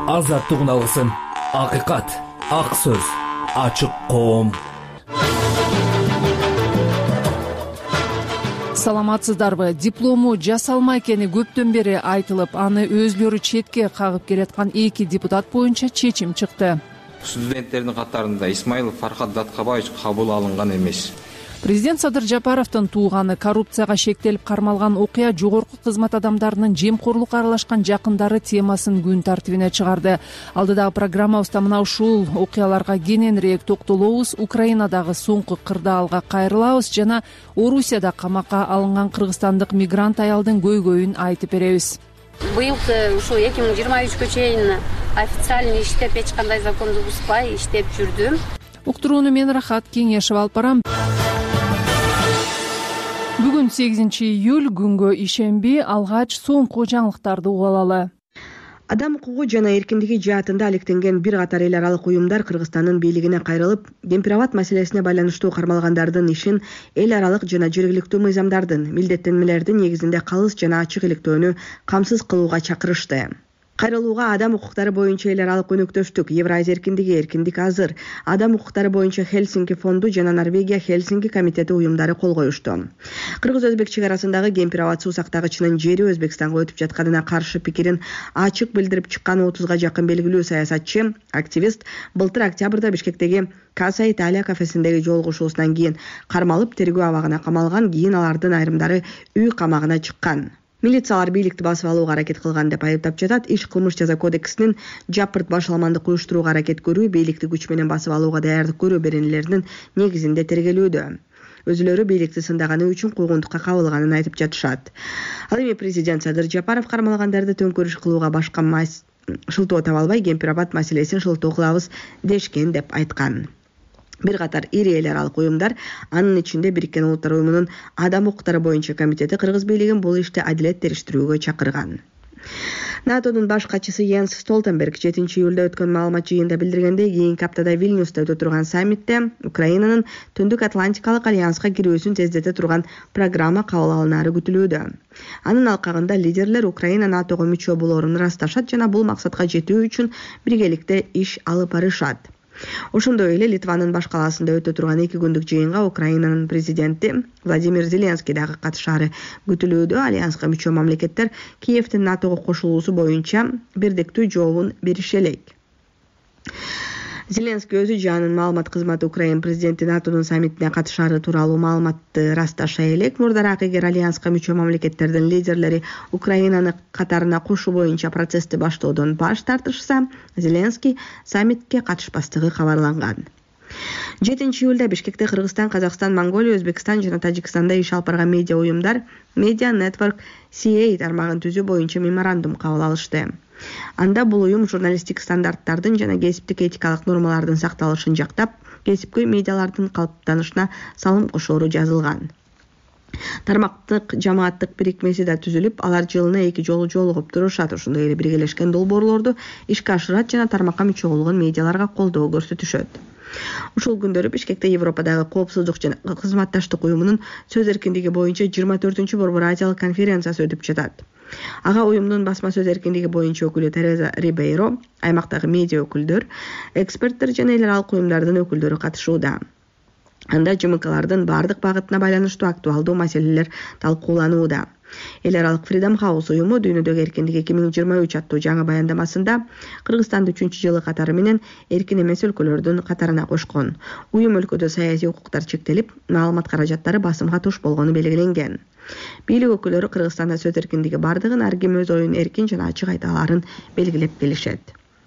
азаттыгын алгысың. Акыйкат, ак сөз, ачык коом. Саламатсыздарбы? Диплому жасалмай экени көптөн бери айтылып, аны өзлөрү четке кагып келаткан 2 депутат боюнча чечим чыкты. Студенттердин катарында Исмаилов Фархат Даткабаевич кабыл алынган эмес. Президент Садыр Жапаровдун тууганы коррупцияга шектелип кармалган окуя жогорку кызмат адамдарынын жемкорлукка аралашкан жакындары темасын күн тартибине чыгарды. Алдыдагы программабызда мына ушул окуяларга кененирээк токтолобуз. Украинадагы соңку кырдаалга кайрылабыз жана Орусияда камакка алынган кыргызстандык мигрант аялдын көйгөйүн айтып беребиз. Быйыл ушул 2023 чейин официально иштеп, эч кандай законду бузбай иштеп жүрдүм. Уктурууну мен Рахат Кеңешев алып барам. Бүгүн 8-июль күнгө ишенби, алгач соңку жаңылыктарды угуп алалы. Адам укугу жана эркиндиги жаатында алектенген бир катар эл аралык уюмдар Кыргызстандын бийлигине кайрылып, кемпир-абад маселесине байланыштуу кармалгандардын ишин эл аралык жана жергиликтүү мыйзамдардын, милдеттенмелердин негизинде калыс жана ачык иликтөөнү камсыз кылууга чакырышты. Кайрылууга адам укуктары боюнча эл аралык өнөктөштүк, Евразия эркиндик азыр, адам укуктары боюнча Хельсинки фонду жана Норвегия Хельсинки комитети уюмдары кол коюшту. Кыргыз-өзбек чек арасындагы кемпир-абад суу сактагычынын жери Өзбекстанга өтүп жатканына каршы пикирин ачык билдирип чыккан 30га жакын белгилүү саясатчы, активист былтыр октябрда Бишкектеги Каса Италия кафесиндеги жолугушуусунан кийин кармалып тергөө абагына камалган, кийин алардын айрымдары үй камагына чыккан. Милициялар бийликти басып алууга аракет кылган деп айыптап жатат. Иш кылмыш жаза кодексинин жапырт башаламандык уюштурууга аракет көрүү, бийликти күч менен басып алууга даярдык көрүү беренелеринин негизинде тергелүүдө. Өзүлөрү бийликти сындаганы үчүн куугунтукка кабылганын айтып жатышат. Ал эми президент Садыр Жапаров кармалгандарды төңкөрүш кылууга башка шылтоо таба албай, кемпир-абад маселесин шылтоо кылабыз дешкен деп айткан. Бир катар ири эл аралык уюмдар, анын ичинде Бириккен Улуттар уюмунун адам укуктары боюнча комитети Кыргыз бийлигин бул иште адилет териштирүүгө чакырган. НАТОнун баш катчысы Йенс Столтенберг 7-июлда өткөн маалымат жыйынында билдиргендей, кийинки аптада Вильнюста өтө турган саммитте Украинанын Түндүк Атлантикалык альянска кирүүсүн тездете турган программа кабыл алынары күтүлүүдө. Анын алкагында лидерлер Украина НАТОго мүчө болоорун ырасташат жана бул максатка жетүү үчүн биргеликте иш алып барышат. Ошондой эле Литванын баш калаасында өтө турган 2 күндүк жыйынга Украинанын президенти Владимир Зеленский дагы катышаары күтүлүүдө. Альянска мүчө мамлекеттер Киевдин НАТОго кошулуусу боюнча бирдиктүү жообун бериши элек. Зеленский өзү жанын маалымат кызматы Украин президенти НАТОнун саммитине катышаары тууралуу маалыматты расташа элек. Мурдараак эгер альянска мүчө мамлекеттердин лидерлери Украинаны катарына кошуу боюнча процессти баштоодон баш тартышса, Зеленский саммитке катышпастыгы кабарланган. 7-июлда Бишкекте Кыргызстан, Казакстан, Монголия, Өзбекстан жана Тажикстанда иш алып барган медиа уюмдар Media Network CA тармагын түзүү боюнча меморандум кабыл алышты. Анда бул уюм журналистик стандарттардын жана кесиптик этикалык нормалардын сакталышын жактап, кесипкөй медиалардын калыптанышына салым кошоору жазылган. Тармактык жамааттык бирикмеси да түзүлүп, алар жылына 2 жолу жолугуп турушат. Ошондой эле биргелешкен долбоорлорду ишке ашырат жана тармакка мүчө болгон медиаларга колдоо көрсөтүшөт. Ушул күндөрү Бишкекте Европадагы коопсуздук жана кызматташтык уюмунун сөз эркиндиги боюнча 24-чү борбор азиялык конференциясы өтүп жатат. Ага уюмдун басма сөз эркиндиги боюнча өкүлү Тереза Рибейро, аймактагы медиа өкүлдөр, эксперттер жана эл аралык уюмдардын өкүлдөрү катышууда. Анда ЖМКлардын бардык багытына байланыштуу актуалдуу маселелер талкууланууда. Эл аралык Freedom House уюму дүйнөдөгү эркиндик 2023 аттуу жаңы баяндамасында Кыргызстанды 3-жылы катары менен эркин эмес өлкөлөрдүн катарына кошкон. Уюм өлкөдө саясий укуктар чектелип, маалымат каражаттары басымга туш болгону белгиленген. Бийлик өкүлдөрү Кыргызстанда сөз эркиндиги бардыгын, ар ким өз оюн эркин жана ачык айта аларын белгилеп келишет.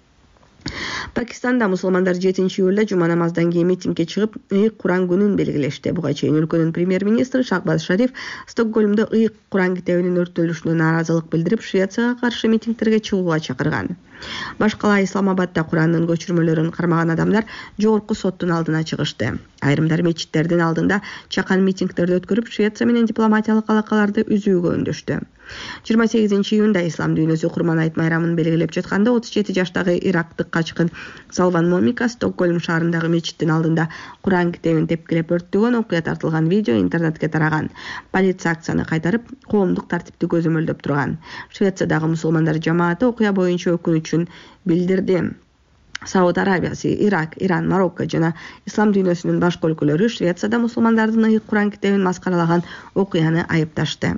Пакистанда мусулмандар 7-июлда жума намаздан кийин митингге чыгып, ыйык Куран күнүн белгилешти. Буга чейин өлкөнүн премьер-министри Шахбаз Шариф Стокгольмдо ыйык Куран китебинин өрттөлүшүнө нааразылык билдирип, Швецияга каршы митингтерге чыгууга чакырган. Баш кала Исламабадда Курандын көчүрмөлөрүн кармаган адамдар жогорку соттун алдына чыгышты. Айрымдар мечиттердин алдында чакан митингтерди өткөрүп, Швеция менен дипломатиялык алакаларды үзүүгө үндөштү. 28-июнда ислам дүйнөсү Курман айт майрамын белгилеп жатканда 37 жаштагы ирактык качкын Салван Момика Стокгольм шаарындагы мечиттин алдында Куран китебин тепкилеп өрттөгөн, окуя тартылган видео интернетке тараган. Полиция акцияны кайтарып, коомдук тартипти көзөмөлдөп турган. Швециядагы мусулмандар жамааты окуя боюнча өкүнүч күчүн билдирди. Сауд Арабиясы, Ирак, Иран, Марокко жана ислам дүйнөсүнүн башка өлкөлөрү Швецияда мусулмандардын ыйык Куран китебин маскаралаган окуяны айыпташты.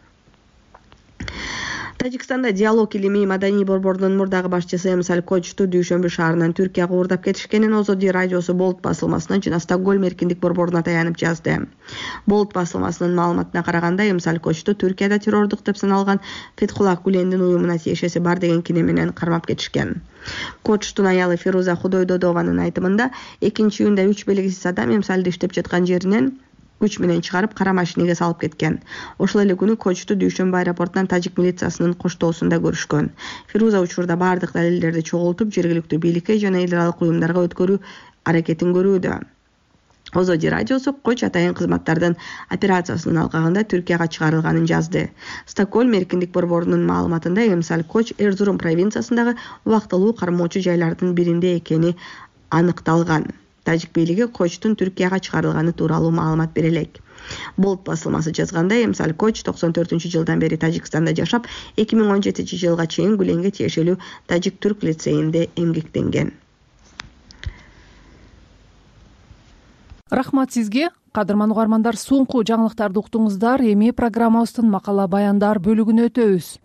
Тажикстанда диалог илимий маданий борборунун мурдагы башчысы Эмсаль Кочту дүйшөмбү шаарынан Түркияга уурдап кетишкенин Озоди радиосу Болт басылмасына жана Стокгольм эркиндик борборуна таянып жазды. Болт басылмасынын маалыматына караганда Эмсаль Кочту Түркияда террордук деп саналган Фетхуллах Гулендин уюмуна тиешеси бар деген кине менен кармап кетишкен. Кочтун аялы Фируза Худойдодованын айтымында 2-июнда 3 белгисиз адам Эмсальды иштеп жаткан жеринен күч менен чыгарып кара машинеге салып кеткен. Ошол эле күнү Кочту дүйшөмбү аэропортунан тажик милициясынын коштоосунда көрүшкөн. Фируза учурда бардык далилдерди чогултуп, жергиликтүү бийликке жана эл аралык уюмдарга өткөрүү аракетин көрүүдө. Озоди радиосу Коч атайын кызматтардын операциясынын алкагында Түркияга чыгарылганын жазды. Стокгольм эркиндик борборунун маалыматында Эмсаль Коч Эрзурум провинциясындагы убактылуу кармоочу жайлардын биринде экени аныкталган. Тажик бийлиги Кочтун Түркияга чыгарылганы тууралуу маалымат бере элек. Болт басылмасы жазгандай, Эмсаль Коч 94-жылдан бери Тажикстанда жашап, 2017-жылга чейин Гуленге тиешелүү Тажик-Түрк лицейинде эмгектенген. Рахмат сизге. Кадырман угармандар, соңку жаңылыктарды уктуңуздар. Эми программабыздын макала баяндар бөлүгүнө өтөбүз.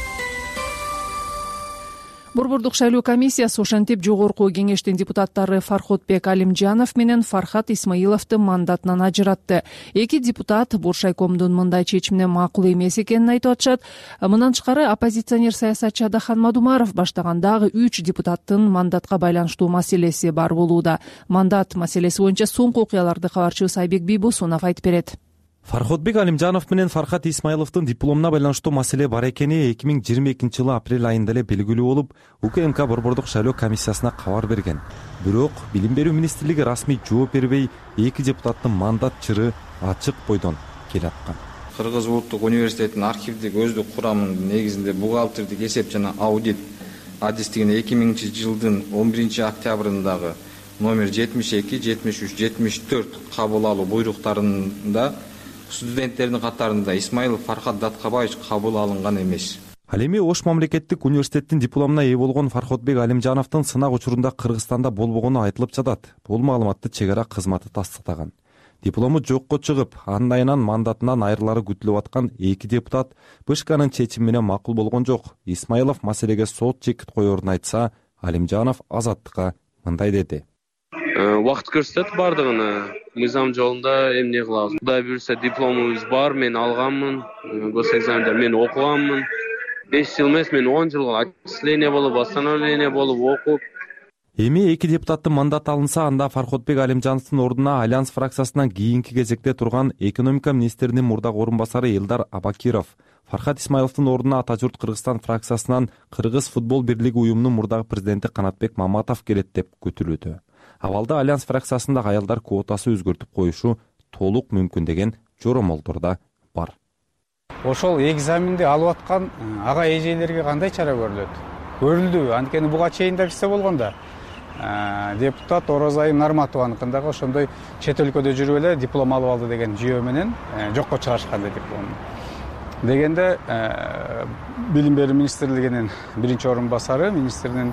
Борбордук шайлоо комиссиясы ошентип жогорку кеңештин депутаттары Фарходбек Алимжанов менен Фархат Исмаиловду мандатынан ажыратты. Эки депутат Боршайкомдун мындай чечимине макул эмес экенин айтып атышат. Мындан тышкары оппозиционер саясатчы Адахан Мадумаров баштаган дагы 3 депутаттын мандатка байланыштуу маселеси бар болууда. Мандат маселеси боюнча соңку окуяларды кабарчыбыз Айбек Бийбосунов айтып берет. Фарходбек Алимжанов менен Фархат Исмаиловдун дипломуна байланыштуу маселе бар экени 2022-жылы апрель айында эле белгилүү болуп, УКМК борбордук шайлоо комиссиясына кабар берген. Бирок Билим берүү министрлиги расмий жооп бербей, эки депутаттын мандат чыры ачык бойдон келаткан. Кыргыз улуттук университетинин архивдик өздүк курамынын негизинде бухгалтердик эсеп жана аудит адистигине 2000-жылдын 11-октябрындагы номер 72, 73, 74 кабыл алуу буйруктарында студенттердин катарында Исмаилов Фархат Даткабаевич кабыл алынган эмес. Ал эми Ош мамлекеттик университеттин дипломуна ээ болгон Фарходбек Алимжановдун сынак учурунда Кыргызстанда болбогону айтылып жатат. Бул маалыматты чек ара кызматы тастыктаган. Диплому жокко чыгып, анын айынан мандатынан айрылары күтүлүп аткан эки депутат БШКнын чечими менен макул болгон жок. Исмаилов маселеге сот чекит коерун айтса, Алимжанов Азаттыкка мындай деди. Убакыт көрсөтөт бардыгын. Мыйзам жолунда эмне кылабыз? Кудай буйрса дипломубуз бар, мен алганмын. Госэкзаменде мен окуганмын. 5 жыл эмес, мен 10 жыл отчисление болуп, восстановление болуп окуп. Эми эки депутаттын мандаты алынса, анда Фарходбек Алимжановдун ордуна Альянс фракциясынан кийинки кезекте турган экономика министринин мурдагы орун басары Элдар Абакиров, Фархат Исмаиловдун ордуна Ата журт Кыргызстан фракциясынан Кыргыз футбол бирлиги уюмунун мурдагы президенти Канатбек Маматов келет деп күтүлүүдө. Абалда Альянс фракциясындагы аялдар квотасы өзгөртүп коюшу толук мүмкүн деген жоромолдор да бар. Ошол экзаменди алып аткан ага эжелерге кандай чара көрүлдү? Анткени буга чейин да бизде болгондо депутат Орозай Нарматованыкындагы ошондой чет өлкөдө жүрүп эле диплом алып алды деген жүйө менен жокко чыгарышкан дипломду. Дегенде Билим берүү министрлигинин биринчи орун басары министринин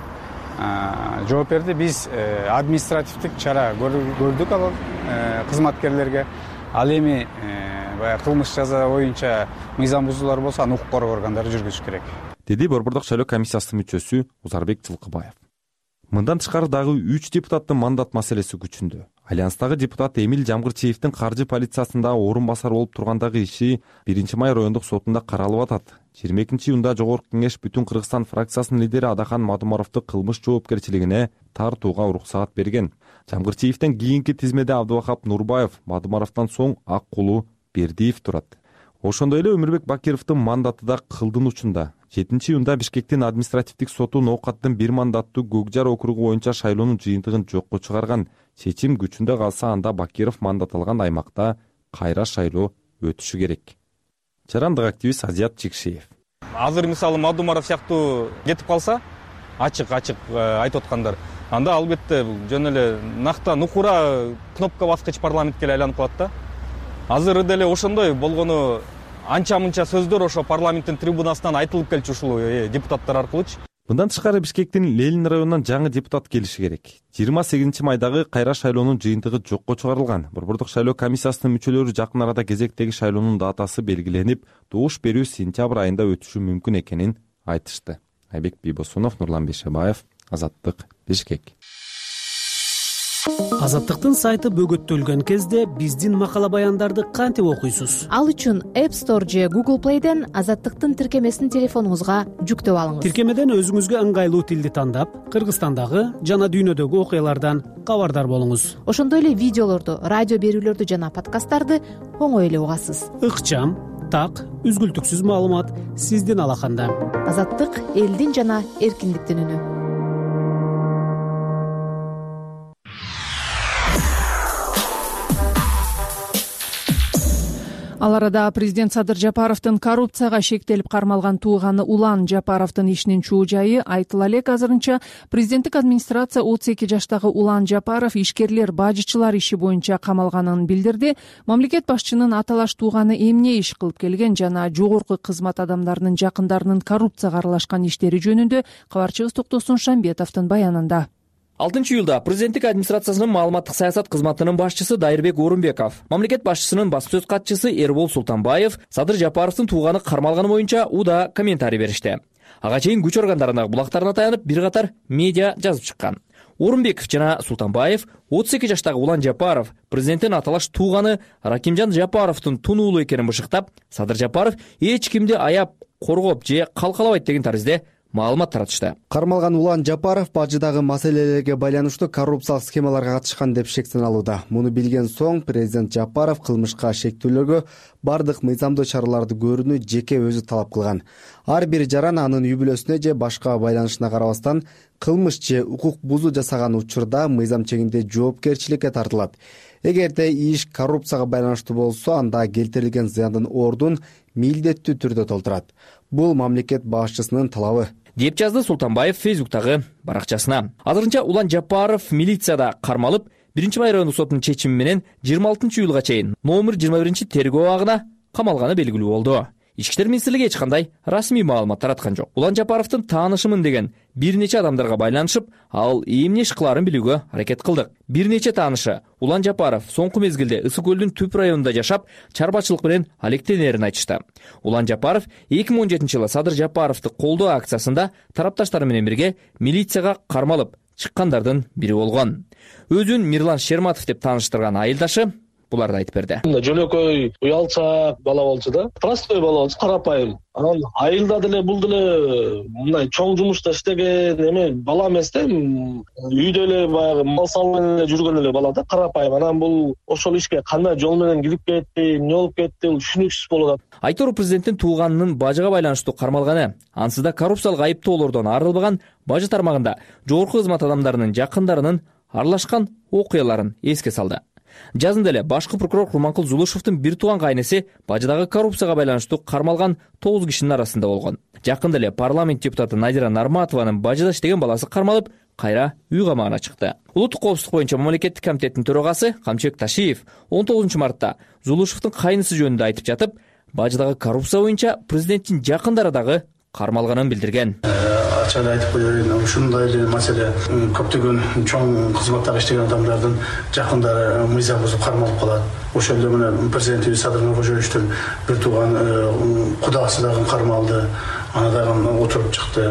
жооп берди. Биз административдик чара көрдүк ал кызматкерлерге. Ал эми баягы кылмыш жаза боюнча мыйзам бузуулар болсо аны укук коргоо органдары жүргүзүш керек, деди борбордук шайлоо комиссиясынын мүчөсү Узарбек Жылкыбаев. Мындан тышкары дагы 3 депутаттын мандат маселеси күчүндө. Альянстагы депутат Эмил Жамгырчиевдин каржы полициясындагы орун басар болуп тургандагы иши 1-май райондук сотунда каралып атат. 22-июнда жогорку кеңеш Бүтүн Кыргызстан фракциясынын лидери Адахан Мадумаровду кылмыш жоопкерчилигине тартууга уруксаат берген. Жамгырчиевден кийинки тизмеде Абдубахап Нурбаев, Мадумаровдон соң Аккулу Бердиев турат. Ошондой эле Өмүрбек Бакировдун мандаты да кылдын учунда. 7-июнда Бишкектин административдик соту Ноокаттын бир мандаттуу Көкжар округу боюнча шайлоонун жыйынтыгын жокко чыгарган. Чечим күчүндө калса, анда Бакиров мандат алган аймакта кайра шайлоо өтүшү керек. Жарандык активист Азият Чикшиев. Азыр мисалы Мадумаров сыяктуу кетип калса, ачык айтып аткандар, анда албетте жөн эле нактан укура кнопка баскыч парламентке айланып калат да. Азыр деле ошондой болгону анча-мынча сөздөр ошо парламенттин трибунасынан айтылып келчү ушул депутаттар аркылычы. Мындан тышкары Бишкектин Ленин районунан жаңы депутат келиши керек. 28 майдагы кайра шайлоонун жыйынтыгы жокко чыгарылган. Борбордук шайлоо комиссиясынын мүчөлөрү жакын арада кезектеги шайлоонун датасы белгиленип, добуш берүү сентябрь айында өтүшү мүмкүн экенин айтышты. Айбек Бийбосунов, Нурлан Бейшебаев, Азаттык, Бишкек. Азаттыктын сайты бөгөттөлгөн кезде биздин макала баяндарды кантип окуйсуз? Ал үчүн App Store же Google Play'ден Азаттыктын тиркемесин телефонуңузга жүктөп алыңыз. Тиркемеден өзүңүзгө ыңгайлуу тилди тандап, Кыргызстандагы жана дүйнөдөгү окуялардан кабардар болуңуз. Ошондой эле видеолорду, радио берүүлөрдү жана подкасттарды оңой эле угасыз. Ыкчам, так, үзгүлтүксүз маалымат сиздин алаканда. Азаттык — элдин жана эркиндиктин үнү. Ал арада президент Садыр Жапаровдун коррупцияга шектелип кармалган тууганы Улан Жапаровдун ишинин чуу жайы айтыла элек. Азырынча президенттик администрация 32 жаштагы Улан Жапаров ишкерлер, бажычылар иши боюнча камалганын билдирди. Мамлекет башчынын аталаш тууганы эмне иш кылып келген жана жогорку кызмат адамдарынын жакындарынын коррупцияга аралашкан иштери жөнүндө кабарчыбыз Токтосун Шамбетовдун баянында. 6-июлда президенттик администрациясынын маалыматтык саясат кызматынын башчысы Дайырбек Орунбеков, мамлекет башчысынын басма сөз катчысы Эрбол Султанбаев Садыр Жапаровдун тууганы кармалганы боюнча уда комментарий беришти. Ага чейин күч органдарынын булактарына таянып бир катар медиа жазып чыккан. Орунбеков жана Султанбаев 32 жаштагы Улан Жапаров президенттин аталаш тууганы Ракимжан Жапаровдун тунуулу экенин бышыктап, Садыр Жапаров эч кимди аяп, коргоп же калкалабайт деген таризде маалымат таратышты. Кармалган Улан Жапаров бажыдагы маселелерге байланыштуу коррупциялык схемаларга катышкан деп шек саналууда. Муну билген соң президент Жапаров кылмышка шектүүлөргө бардык мыйзамдуу чараларды көрүүнү жеке өзү талап кылган. Ар бир жаран анын үй бүлөсүнө же башка байланышына карабастан кылмыш же укук бузуу жасаган учурда мыйзам чегинде жоопкерчиликке тартылат. Эгерде иш коррупцияга байланыштуу болсо, анда келтирилген зыяндын ордун милдеттүү түрдө толтурат. Бул мамлекет башчысынын талабы, деп жазды Султанбаев Фейсбуктагы баракчасына. Азырынча Улан Жапаров милицияда кармалып, 1-май райондук сотунун чечими менен 26-июлга чейин номер 21 тергөө абагына камалганы белгилүү болду. Ички иштер министрлиги эч кандай расмий маалымат тараткан жок. Улан Жапаровдун таанышымын деген бир нече адамдарга байланышып, ал эмне иш кылаарын билүүгө аракет кылдык. Бир нече таанышы Улан Жапаров соңку мезгилде Ысык көлдүн түп районунда жашап, чарбачылык менен алектенерин айтышты. Улан Жапаров 2017-жылы Садыр Жапаровду колдоо акциясында тарапташтары менен бирге милицияга кармалып чыккандардын бири болгон. Өзүн Мирлан Шерматов деп тааныштырган айылдашы буларды айтып берди. Жөнөкөй уялчак бала болчу да, простой бала болчу, карапайым. Анан айылда деле бул деле мындай чоң жумушта иштеген эме бала эмес да, үйдө эле баягы мал салуу менен эле жүргөн эле бала да, карапайым. Анан бул ошол ишке кандай жол менен кирип кетти, эмне болуп кетти, бул түшүнүксүз болуп атат. Айтор президенттин тууганынын бажыга байланыштуу кармалганы, ансызда коррупциялык айыптоолордон арылбаган бажы тармагында жогорку кызмат адамдарынын жакындарынын аралашкан окуяларын эске салды. Жазында эле башкы прокурор Курманкул Зулушевдун бир тууган кайнеси бажыдагы коррупцияга байланыштуу кармалган 9 кишинин арасында болгон. Жакында эле парламент депутаты Надира Нарматованын бажыда иштеген баласы кармалып, кайра үй камагына чыкты. Улуттук коопсуздук боюнча мамлекеттик комитеттин төрагасы Камчыбек Ташиев 19 мартта Зулушевдун кайнысы жөнүндө айтып жатып, бажыдагы коррупция боюнча президенттин жакындары дагы кармалганын билдирген. Ачык айтып коеюн, ушундай эле маселе көптөгөн чоң кызматтарда иштеген адамдардын жакындары мыйзам бузуп кармалып калат. Ошол эле менен президентибиз Садыр Нуркожоевичтин бир тууган кудасы дагы кармалды, аны дагы отуруп чыкты.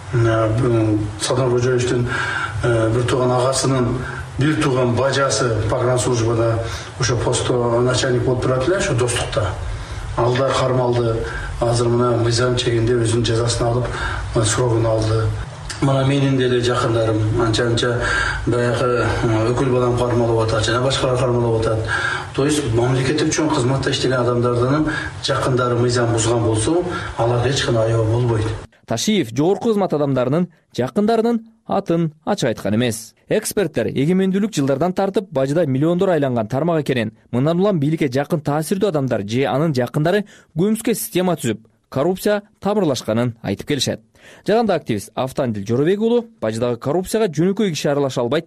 Садыр Нуркожоевичтин бир тууган агасынын бир тууган бажасы погранслужбада ошо постто начальник болуп турат эле, ошо достукта. Ал да кармалды. Азыр мына мыйзам чегинде өзүнүн жазасын алып, срогун алды. Мына менин деле жакындарым анча баягы өкүл балам кармалып атат, жана башкалар кармалып атат. То есть мамлекеттик чоң кызматта иштеген адамдардын жакындары мыйзам бузган болсо, аларга эч кандай аябы болбойт. Ташиев жогорку кызмат адамдарынын жакындарынын атын ачык айткан эмес. Эксперттер эгемендүүлүк жылдардан тартып бажыда миллиондор айланган тармак экенин, мындан улам бийликке жакын таасирдүү адамдар же анын жакындары көмүскө система түзүп, коррупция тамырлашканын айтып келишет. Жаранда активист Автандил Жоробек уулу бажыдагы коррупцияга жөнөкөй киши аралаша албайт деген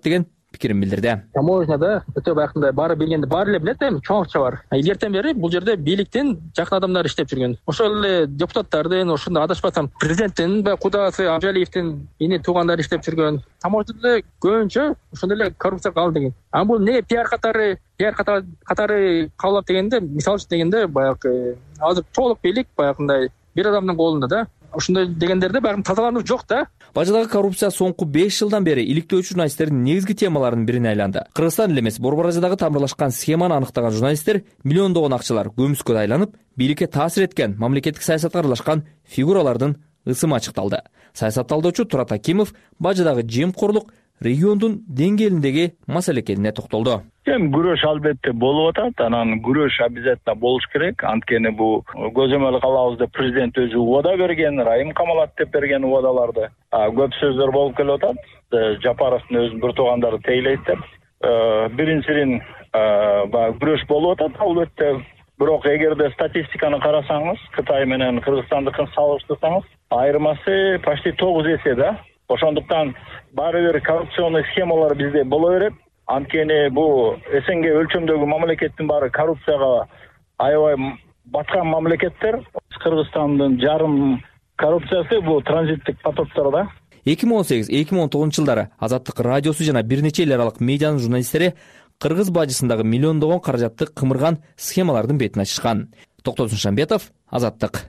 пикирин билдирди. Таможняда өтө баягындай баары билгенди баары эле билет, эми чоң акча бар. Илгертен бери бул жерде бийликтин жакын адамдары иштеп жүргөн. Ошол эле депутаттардын, ошондой адашпасам президенттин баягы кудасы Абжалиевдин эне туугандары иштеп жүргөн. Таможняда көбүнчө ошондой эле коррупция кабыл деген. А бул эмнеге пиар катары кабылат дегенде, мисалы үчүн дегенде баягы азыр толук бийлик баягындай бир адамдын колунда да. Ошондой дегендерде баягы тазалануу жок да. Бажыдагы коррупция соңку 5 жылдан бери иликтөөчү журналисттердин негизги темаларынын бирине айланды. Кыргызстан эле эмес, Борбор-Азиядагы тамырлашкан схеманы аныктаган журналисттер миллиондогон акчалар көмүскө айланып, бийликке таасир эткен мамлекеттик саясатка аралашкан фигуралардын ысымы ачыкталды. Саясат талдоочу Турат Акимов бажыдагы жемкорлук региондун деңгээлиндеги маселе экенине токтолду. Күрөш албетте болуп атат, анан күрөш обязательно болуш керек. Анткени бул көзөмөл кылабыз деп президент өзү убада берген, Райым Камалат деп берген убадаларды көп сөздөр болуп келип атат. Жапаровдун өзүнүн бир туугандары тейлейт деп. Биринчиден күрөш болуп атат албетте. Бирок эгерде статистиканы карасаңыз, Кытай менен Кыргызстандыкын салыштырсаңыз, айырмасы почти 9 эсе да. Ошондуктан баары бир коррупционный схемалар бизде боло берет. Анткени бул СНГ өлчөмдөгү мамлекеттин баары коррупцияга аябай баткан мамлекеттер. Кыргызстандын жарым коррупциясы бул транзиттик потоктор да. 2018-2019 жылдары Азаттык радиосу жана бир нече эл аралык медианын журналисттери кыргыз бажысындагы миллиондогон каражатты кымырган схемалардын бетин ачышкан. Токтосун Шамбетов, Азаттык.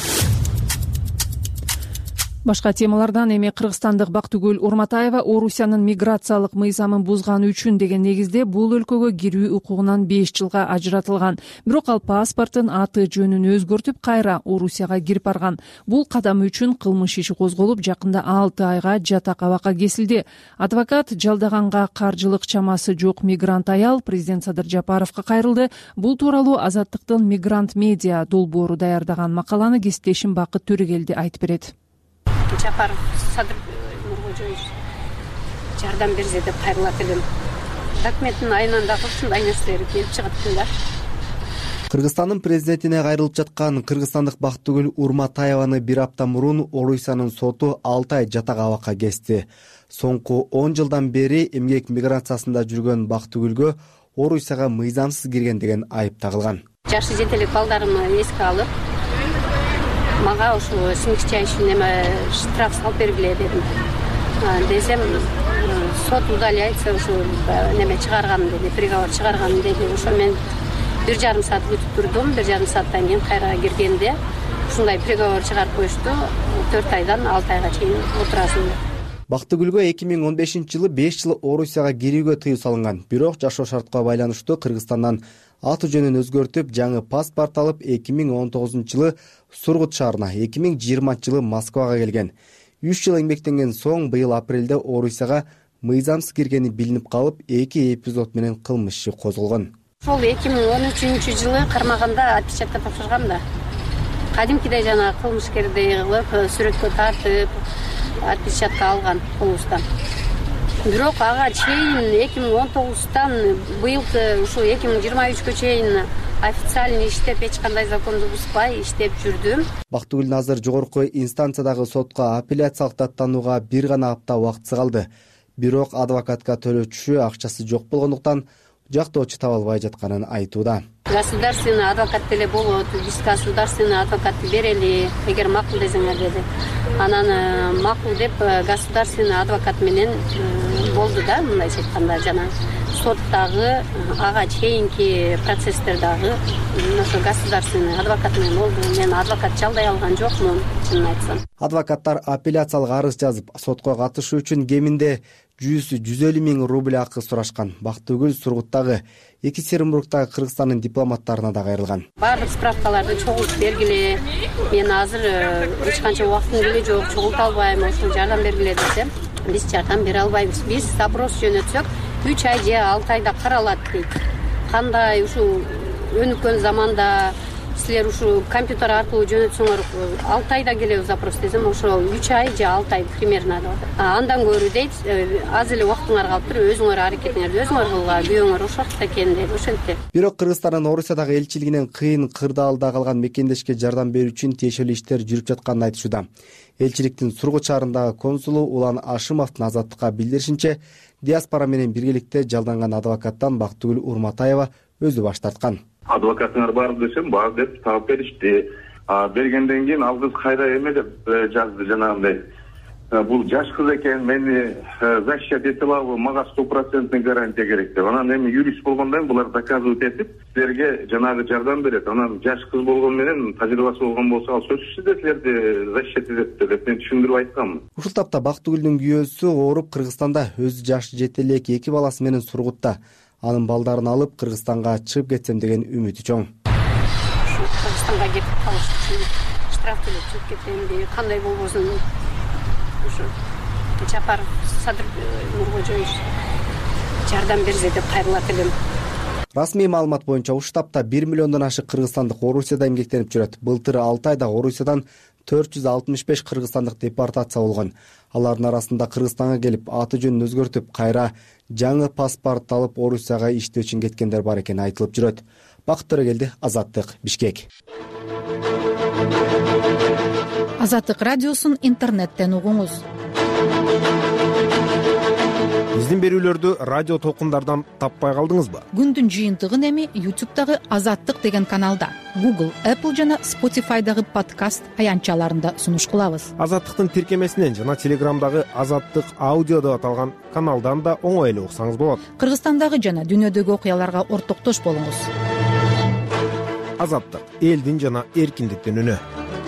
Башка темалардан эми кыргызстандык Бактыгүл Урматаева Орусиянын миграциялык мыйзамын бузганы үчүн деген негизде бул өлкөгө кирүү укугунан 5 жылга ажыратылган. Бирок ал паспорттун аты жөнүн өзгөртүп кайра Орусияга кирип барган. Бул кадамы үчүн кылмыш иши козголуп, жакында 6 айга жатак абакка кесилди. Адвокат жалдаганга каржылык чамасы жок мигрант аял президент Садыр Жапаровго кайрылды. Бул тууралуу Азаттыктын мигрант медиа долбоору даярдаган макаланы кесиптешим Бакыт Төрөгелди айтып берет. Жапаров Садыр Нуркожоевич жардам берсе деп кайрылат элем. Документтин айынан дагы ушундай нерселер келип чыгат да. Кыргызстандын президентине кайрылып жаткан кыргызстандык Бактыгүл Урматаеваны бир апта мурун Орусиянын соту 6 ай жатак абакка кести. Соңку 10 жылдан бери эмгек миграциясында жүргөн Бактыгүлгө Орусияга мыйзамсыз кирген деген айып тагылган. Жашы жетелик балдарымды эске алып, мага ушу сиңирча үчүн эме штраф салып бергиле дедим. Десем сот удаляется, ушу неме чыгарган деди, приговор чыгарган деди. Ошо мен 1,5 саат күтүп турдум. 1,5 сааттан кийин кайра киргенде ушундай приговор чыгарып коюшту. 4 айдан 6 айга чейин отурасың деп. Бактыгүлгө 2015-жылы 5 жыл Орусияга кирүүгө тыюу салынган. Бирок жашоо шартка байланыштуу Кыргызстандан аты жөнүн өзгөртүп, жаңы паспорт алып 2019-жылы Сургут шаарына, 2020-жылы Москвага келген. 3 жыл эмгектенген соң быйыл апрелде Орусияга мыйзамсыз киргени билинип калып, 2 эпизод менен кылмыш иши козголгон. Ошол 2013-жылы кармаганда отпечатка тапшыргам да. Кадимкидей жана кылмышкердей кылып, сүрөткө тартып, отпечатка алган колубуздан. Бирок ага чейин 2019-тан быйылкы ушу 2023-кө чейин официально иштеп, эч кандай законду бузбай иштеп жүрдүм. Бактыгүлдүн азыр жогорку инстанциядагы сотко апелляциялык даттанууга бир гана апта убактысы калды. Бирок адвокатка төлөчү акчасы жок болгондуктан жактоочу таба албай жатканын айтууда. Государственный адвокат деле болот, биз государственный адвокатты берели, эгер макул десеңер деди. Анан макул деп государственный адвокат менен болду да, мындайча айтканда жана соттагы ага чейинки процесстердагы ошо государственный адвокат менен болду. Мен адвокат жалдай алган жокмун, чынын айтсам. Адвокаттар апелляциялык арыз жазып, сотко катышуу үчүн кеминде 100-150 миң рубль акы сурашкан. Бактыгүл Сургуттагы, Екатеринбургдагы Кыргызстандын дипломаттарына да кайрылган. Баардык справкаларды чогултуп бергиле. Мен азыр эч канча убактым деле жок, чогулта албайм, ошо жардам бергиле десем, биз жардам бере албайбыз. Биз запрос жөнөтсөк 3 ай же 6 айда каралат дейт. Кандай ушу өнүккөн заманда силер ушу компьютер аркылуу жөнөтсөңөр 6 айда келебиз запрос десем, ошол 3 ай же 6 ай примерно деп атат. Андан көрүү дейт, аз эле убактыңар калыптыр, өзүңөр аракетиңерди өзүңөр кылгыла, күйөөңөр ошол жакта экен дейт, ошентип. Бирок Кыргызстандын Орусиядагы элчилигинен кыйын кырдаалда калган мекендешке жардам берүү үчүн тиешелүү иштер жүрүп жатканын айтышууда. Элчиликтин Сургут шаарындагы консулу Улан Ашымовдун Азаттыкка билдиришинче, диаспора менен биргеликте жалданган адвокаттан Бактыгүл Урматаева өзү баш тарткан. Адвокатыңар барбы десем, бар деп таап беришти. Бергенден кийин ал кыз кайра эме деп жазды, жанагындай. Бул жаш кыз экен, мени защищать эте алабы, мага 100% гарантия керек деп. Анан эми юрист болгондон булар доказывать этип, силерге жанагы жардам берет. Анан жаш кыз болгон менен тажрыйбасы болгон болсо, ал сөзсүз да силерди защищать этет деп мен түшүндүрүп айтканмын. Ушул тапта Бактыгүлдүн күйөөсү ооруп Кыргызстанда өзү жашы жете элек 2 баласы менен Сургутта. Анын балдарын алып Кыргызстанга чыгып кетсем деген үмүтү чоң. Кыргызстанга кетип калыш үчүн штраф төлөп чыгып кетем деп, кандай болбосун ушу Жапаров Садыр Нуркожоевич жардам берсе деп кайрылат элем. Расмий маалымат боюнча ушул тапта 1 миллиондон ашык кыргызстандык Орусияда эмгектенип жүрөт. Былтыр 6 айда Орусиядан 465 кыргызстандык депортация болгон. Алардын арасында Кыргызстанга келип аты жөнүн өзгөртүп, кайра жаңы паспорт алып Орусияга иштөө үчүн кеткендер бар экени айтылып жүрөт. Бакыт Төрөгелди, Азаттык, Бишкек. Азаттык радиосун интернеттен угуңуз. Биздин берүүлөрдү радио толкундардан таппай калдыңызбы? Күндүн жыйынтыгын эми YouTube'дагы Азаттык деген каналда, Google, Apple жана Spotify'дагы подкаст аянтчаларында сунуш кылабыз. Азаттыктын тиркемесинен жана Телеграмдагы Азаттык аудио деп аталган каналдан да оңой эле уксаңыз болот. Кыргызстандагы жана дүйнөдөгү окуяларга ортоктош болуңуз. Азаттык, элдин жана эркиндиктин үнү.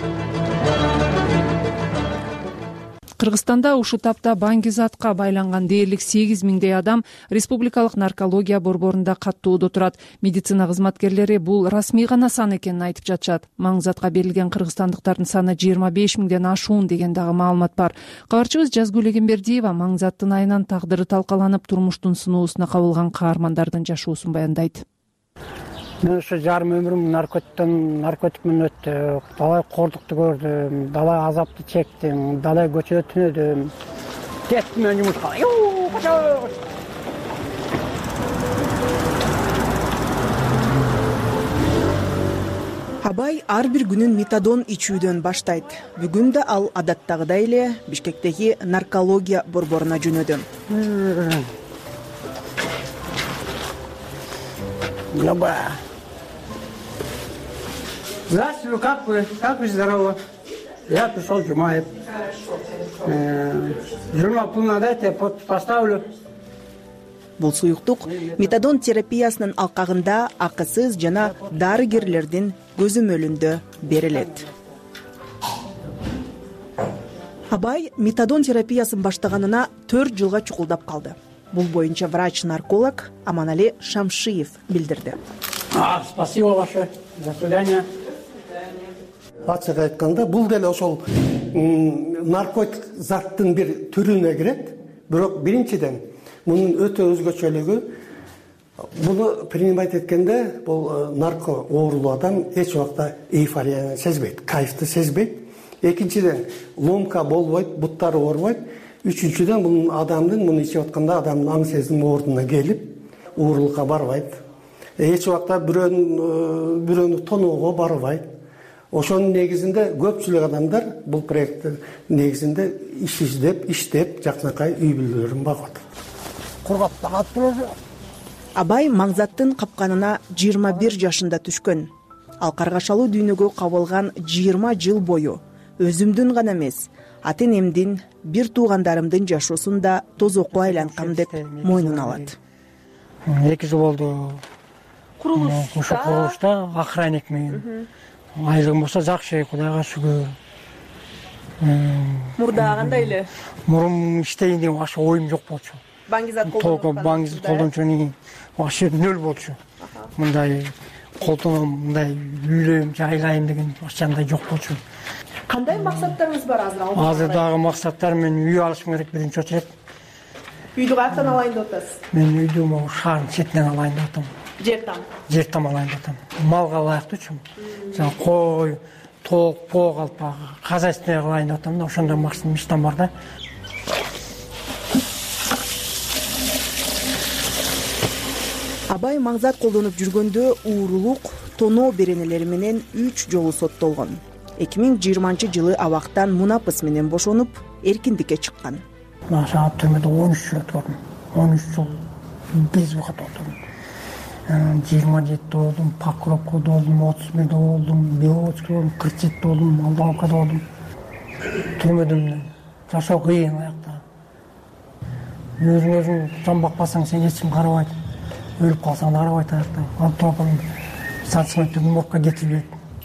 Кыргызстанда ушул тапта баңгизатка байланган дээрлик 8 миңдей адам республикалык наркология борборунда каттоодо турат. Медицина кызматкерлери бул расмий гана сан экенин айтып жатышат. Маңгизатка берилген кыргызстандыктардын саны 25 миңден ашуун деген дагы маалымат бар. Кабарчыбыз Жазгүл Эгембердиева Маңгизаттын айынан тагдыры талкаланып, турмуштун сыноосуна кабылган каармандардын жашоосун баяндайт. Мен ушу жарым өмүрүм наркотик менен өттү. Далай кордукту көрдүм, далай азапты чектим, далай көчөдө түнөдүм. Кеттим мен жумушка. Абай ар бир күнүн метадон ичүүдөн баштайт. Бүгүн да ал адаттагыдай эле Бишкектеги наркология борборуна жөнөдү. Здравствуйте, как вы? Как вы, здорово? Я пришел Жумаев. Журнал пулна дайте, поставлю. Бул суюктук метадон терапиясынын алкагында акысыз жана дарыгерлердин көзөмөлүндө берилет. Абай метадон терапиясын баштаганына 4 жылга чукулдап калды. Бул боюнча врач-нарколог Аманали Шамшиев билдирди. Спасибо ваше. До свидания. Ачык айтканда, бул деле ошол наркотик заттын бир түрүнө кирет. Бирок биринчиден мунун өтө өзгөчөлүгү, буну принимать эткенде бул нарко оорулуу адам эч убакта эйфорияны сезбейт, кайфты сезбейт. Экинчиден ломка болбойт, буттары оорубайт. Үчүнчүдөн бул адамдын муну ичип атканда адамдын аң сезим ордуна келип, оорулукка барбайт. Эч убакта бирөөнү тоноого барбайт. Ошонун негизинде көпчүлүк адамдар бул проекттин негизинде иш иштеп, жакшынакай үй бүлөлөрүн багып атат. Кургап багат турат. Абай Маңгизаттын капканына 21 жашында түшкөн. Ал каргашалуу дүйнөгө кабылган 20 жыл бою өзүмдүн гана эмес, ата-энемдин, бир туугандарымдын жашоосун да тозокко айланткам деп мойнуна алат. 2 жыл болду. Курулушта охранник менен. Айлыгым болсо жакшы, Кудайга шүгүр. Мурда кандай эле? Мурун иштейин деп вообще оюм жок болчу. Баңгизат колдончу вообще нөл болчу. Мындай колдоном, мындай үйлөйм, жайлайм деген вообще андай жок болчу. Кандай максаттарыңыз бар азыр? Азырдагы максаттар мен үй алышым керек биринчи очередь. Үйдү каяктан алайын деп атасыз? Мен үйдү могу шаардын четинен алайын деп атам. жер там алайын деп атам. Малга ылайыктуучу. Жана кой, тоок, поок алып хозяйство кылайын деп атам да, ошондой мыштан бар да. Абай маңзат колдонуп жүргөндө уурулук, тоноо беренелери менен 3 жолу соттолгон. 2020-жылы абактан мунапыс менен бошонуп, эркиндикке чыккан. Аша түрмөдө 13 жыл отурдум. 13 жыл без выхода отурдум. 27-де болдум, Покровкада болдум, 31-де болдум, Беловодскийде болдум, 47-де болдум, Молдовкада болдум. Түрмөдө жашоо кыйын аякта. Өзүң жан бакпасаң сен эч ким карабайт. Өлүп калсаң да карабайт аякта. Алып туруп сатсыңар моргка кетирилет.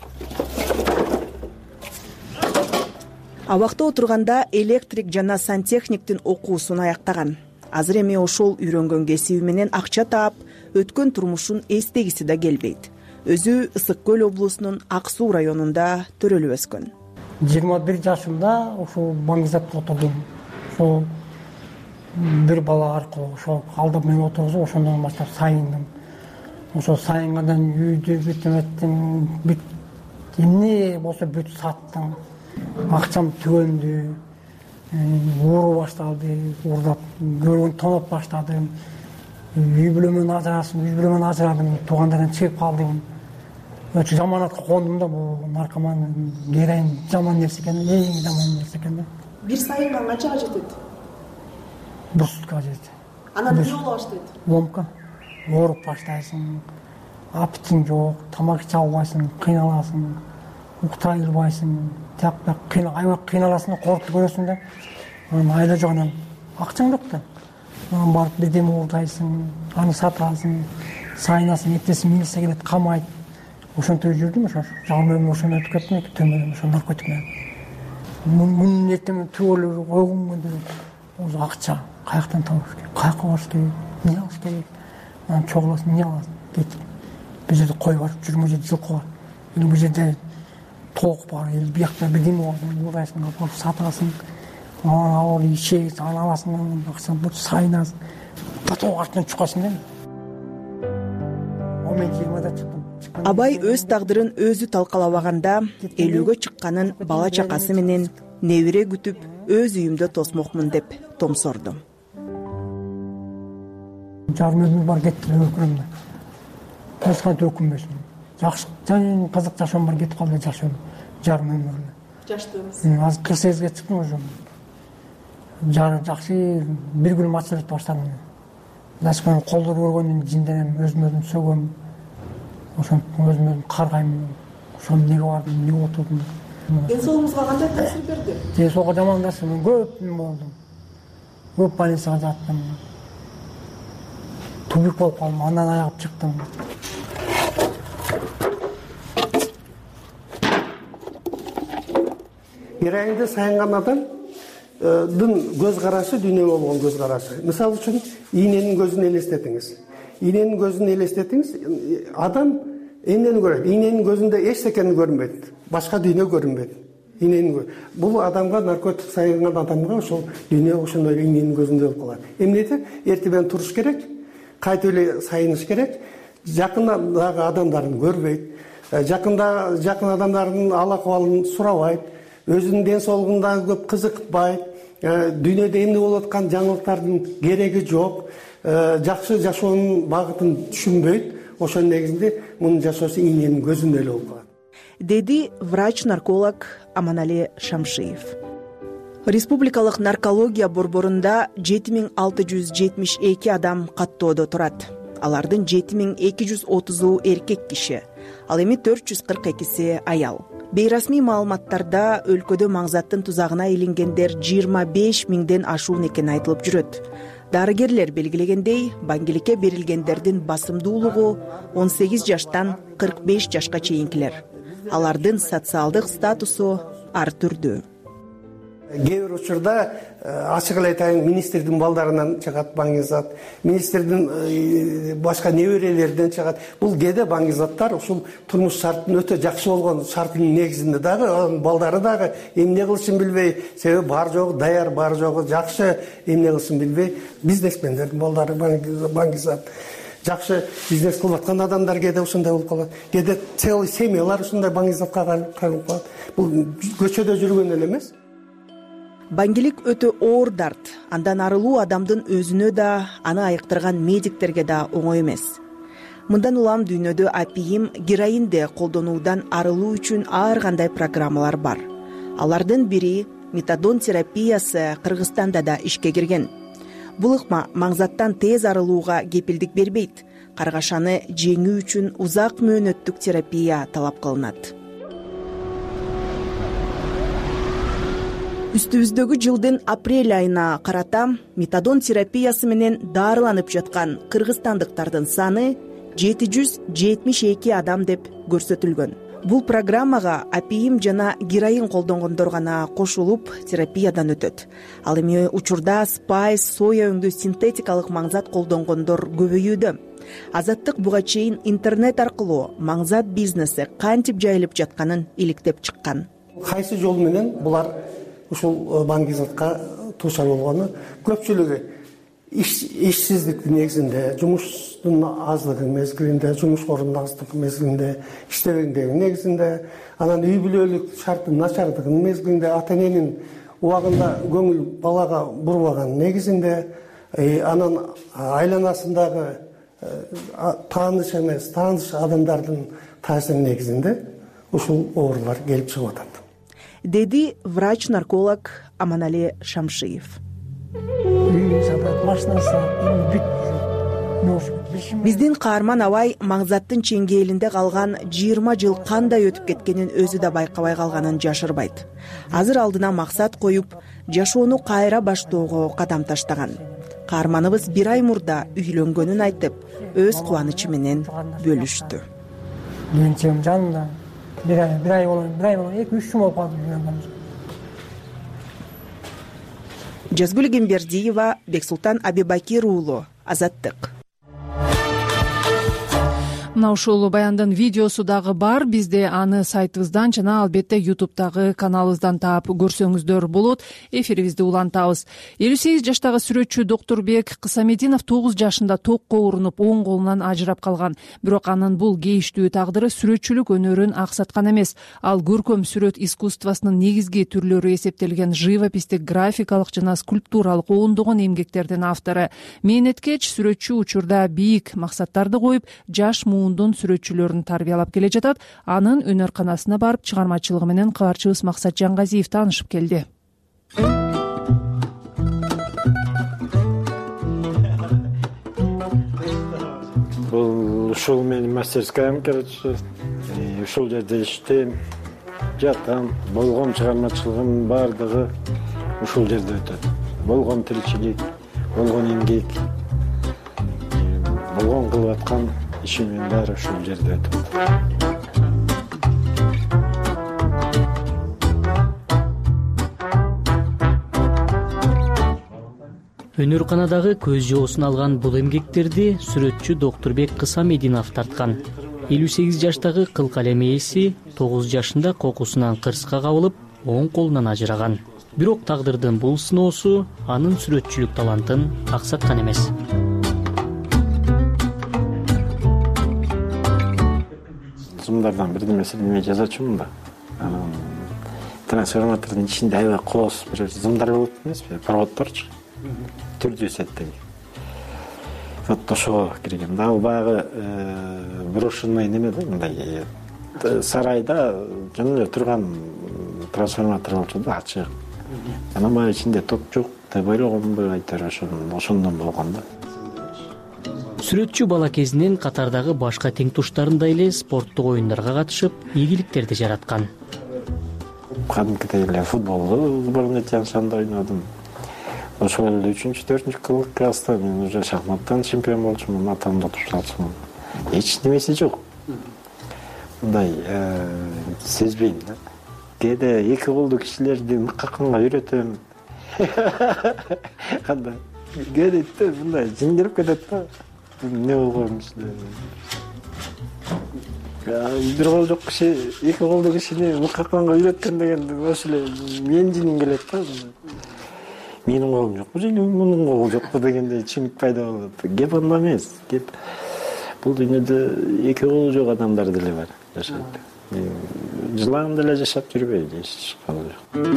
Абакта отурганда электрик жана сантехниктин окуусун аяктаган. Азыр эми ошол үйрөнгөн кесиби менен акча таап, өткөн турмушун эстегиси да келбейт. Өзү Ысык Көл облусунун Ак Суу районунда төрөлүп өскөн. 21 жашымда ушул Баңгизатта отурдум. Ошол бир бала аркылуу ошол алдап мени отургузуп, ошондон баштап сайындым. Ошол сайынгандан үйдү бүт эметтим, бүт эмне болсо бүт саттым. Акчам түгөндү, ууруу башталды, уурдап, көргөн тоноп баштадым. Үй бүлөмөн ажырадым, туугандардан чыгып калдым. Өчү жаманатка кондум да, бул наркоман, героин жаман нерсе экен, эң жаман нерсе экен да. Бир сайынга канчага жетет? Бир суткага жетет. Анан эмне боло баштайт? Ломка, ооруп баштайсың, аппетитиң жок, тамак иче албайсың, кыйналасың, уктай албайсың. Аябай кыйналасың, коркуп көрөсүң да. Анан айла жок, анан акчаң жок да. Анан барып бирдеме уурдайсың, аны сатасың, сайынасың, эртеси милиция келет, камайт. Ошентип жүрдүм, ошо жалгыз өмүр ошондой өтүп кеттим, төмөн ошо наркотик менен. Мунун эртең түгөлүп койгондо өзү акча каяктан табыш керек, каяка барыш керек, эмне алыш керек. Анан чогуласың, эмне аласың? Кет. Бул жерде кой бар, 20 жылкы бар. Бул жерде тоок бар, биякта бирдеме бар, уурдайсың, алып сатасың. Анан алып ичесиң, анан аласың, акчаны бүт сайынасың. Потом артынан чукасың да. Мен 20-да чыктым. Абай өз тагдырын өзү талкалабаганда, 50гө чыкканын бала чакасы менен небере күтүп, өз үйүмдө тосмокмун деп томсорду. Жарым өмүр бар кетти өкүнүмдө. Эч кантип өкүнбөсүн. Жакшы, жан кызык жашоом бар кетип калды жашоом. Жарым өмүрүнө. Жаштыңыз? Азыр 48-ге чыктым уже. Жакшы бир күн матч өтүп баштадым. Дашкан колдор көргөндөн жинденем, өзүм сөгөм. Ошон өзүм каргайм. Ошон эмнеге бардым, эмнеге отурдум. Ден соолугуңузга кандай таасир берди? Ден соолугуга жаман таасир, мен көп болдум. Көп больницага жаттым. Тубик болуп калдым, андан айыгып чыктым. Героинди сайынган адамдын көз карашы дүйнөгө болгон көз карашы. Мисалы үчүн ийненин көзүн элестетиңиз. Ийненин көзүн элестетиңиз, адам эмнени көрөт? Ийненин көзүндө эчтекени көрүнбөйт. Башка дүйнө көрүнбөйт. Бул адамга, наркотик сайынган адамга ошол дүйнө ошондой ийненин көзүндө болуп калат. Эмнеде? Эртең туруш керек, кайтып эле сайыныш керек. Жакындагы адамдарын көрбөйт. Жакын адамдардын ал акыбалын сурабайт. Өзүнүн ден соолугундагы көп кызыкпайт. Дүйнөдө эмне болуп аткан жаңылыктардын кереги жок. Жакшы жашоонун багытын түшүнбөйт. Ошонун негизинде мунун жашоосу ийненин көзүндө эле болуп калат. Деди врач-нарколог Аманали Шамшиев. Республикалык наркология борборунда 7672 адам каттоодо турат. Алардын 7230-у эркек киши, ал эми 442-си аял. Бейрасмий маалыматтарда өлкөдө маңзаттын тузагына илингендер 25 миңден ашуун экени айтылып жүрөт. Дарыгерлер белгилегендей, баңгиликке берилгендердин басымдуулугу 18 жаштан 45 жашка чейинкилер. Алардын социалдык статусу ар түрдүү. Кээ бир учурда ачык эле айтайын, министрдин балдарынан чыгат баңгизат, министрдин башка неберелерден чыгат. Бул кээде баңгизаттар ушул турмуш шартын өтө жакшы болгон шартынын негизинде дагы балдары дагы эмне кылышын билбей, себеби бар жогу даяр, бар жогу жакшы эмне кылышын билбей, бизнесмендердин балдары баңгизат. жакшы бизнес кылып аткан адамдар кээде ушундай болуп калат, кээде целый семьялар ушундай баңгизатка кайрылып калат. Бул көчөдө жүргөн эле эмес. Баңгилик өтө оор дарт. Андан арылуу адамдын өзүнө да, аны айыктырган медиктерге да оңой эмес. Мындан улам дүйнөдө апийим героинди колдонуудан арылуу үчүн ар кандай программалар бар. Алардын бири метадон терапиясы Кыргызстанда да ишке кирген. Бул ыкма маңзаттан тез арылууга кепилдик бербейт. Каргашаны жеңүү үчүн узак мөөнөттүк терапия талап кылынат. Үстүбүздөгү жылдын апрель айына карата метадон терапиясы менен дарыланып жаткан кыргызстандыктардын саны 772 адам деп көрсөтүлгөн. Бул программага апийим жана героин колдонгондор гана кошулуп терапиядан өтөт. Ал эми учурда спайс, соя өңдүү синтетикалык маңзат колдонгондор көбөйүүдө. Азаттык буга чейин интернет аркылуу маңзат бизнеси кантип жайылып жатканын иликтеп чыккан. Кайсы жол менен булар ушул баңгизатка туушар болгону көпчүлүгү ишсиздиктин негизинде, жумуштун аздыгы мезгилинде, жумуш ордунун аздыгы мезгилинде, иштебеңдиги негизинде, анан үй бүлөлүк шарттын начардыгынын мезгилинде, ата-эненин убагында көңүл балага бурбаган негизинде, анан айланасындагы тааныш эмес, тааныш адамдардын таасирин негизинде ушул оорулар келип чыгып атат. Деди врач-нарколог Аманали Шамшиев. Биздин каарман абай маңзаттын чеңгээлинде калган 20 жыл кандай өтүп кеткенин өзү да байкабай калганын жашырбайт. Азыр алдына максат коюп, жашоону кайра баштоого кадам таштаган. Каарманыбыз 1 ай мурда үйлөнгөнүн айтып, өз кубанычы менен бөлүштү. Үйүнчөм жанында 1 ай болон 2-3 жыл болуп калды үйлөнгөнүбүз. Жазгүл Гембердиева, Бексултан Абибакир уулу, Азаттык. Мына ушул баяндын видеосу дагы бар. Бизде аны сайтыбыздан жана албетте YouTube'дагы каналыбыздан таап көрсөңүздөр болот. Эфирибизди улантабыз. 58 жаштагы сүрөтчү Доктурбек Кысамединов 9 жашында токко урунуп, оң колунан ажырап калган. Бирок анын бул кейиштүү тагдыры сүрөтчүлүк өнөрүн аксаткан эмес. Ал көркөм сүрөт искусствосунун негизги түрлөрү эсептелген живопистик, графикалык жана скульптуралык ондогон эмгектердин автору. Мээнеткеч сүрөтчү учурда бийик максаттарды коюп, жаш муундун сүрөтчүлөрүн тарбиялап келе жатат. Анын өнөрканасына барып, чыгармачылыгы менен кабарчыбыз Максат Жангазиев таанышып келди. Бул ушул менин мастерскаям, короче. Ушул жерде иштейм, жатам. Болгон чыгармачылыгым бардыгы ушул жерде өтөт. Болгон тиричилик, болгон эмгек, болгон кылып аткан ишимин баары ушул жерде өтөт. Өнөрканадагы көз жоосун алган бул эмгектерди сүрөтчү Доктурбек Кысамединов тарткан. 58 жаштагы кыл калем ээси 9 жашында кокусунан кырска кабылып, оң колунан ажыраган. Бирок тагдырдын бул сыноосу анын сүрөтчүлүк талантын аксаткан эмес. Зумдардан бирдемесин эме жазачумун да. Трансформатордун ичинде аябай кооз бир зумдар болот эмеспи, проводторчу. Түрдүү сеттеги. Вот ошого кирген. Ал баягы брошенный неме да, мындай сарайда жана эле турган трансформатор болчу да, ачык. Анан баягы ичинде ток жок деп ойлогонбу, айтор ошондон болгон да. Сүрөтчү бала кезинен катардагы башка тең туштарындай эле спорттук оюндарга катышып, ийгиликтерди жараткан. Кадимкидей эле футбол сборной жаншанда ойнодум. Ошол эле 3-4 класста мен уже шахматтан чемпион болчумун, атамды тушталчумун. Эч немеси жок. Мындай сезбейм да. Кээде 2 колдуу кишилерди мыкаканга үйрөтөм. Кандай? Кээде мындай жиңдирип кетет да. Не болгон эле. Бир кол жок киши 2 колдуу кишини мыкаканга үйрөткөн деген ошо эле мен жиним келет да. Менин колум жокпу же, мунун колу жокпу дегендей түшүнүк пайда болот. Кеп анда эмес. Кеп бул дүйнөдө эки колу жок адамдар деле бар жашайт. Жылан деле жашап жүрбөйт, эч калы жок.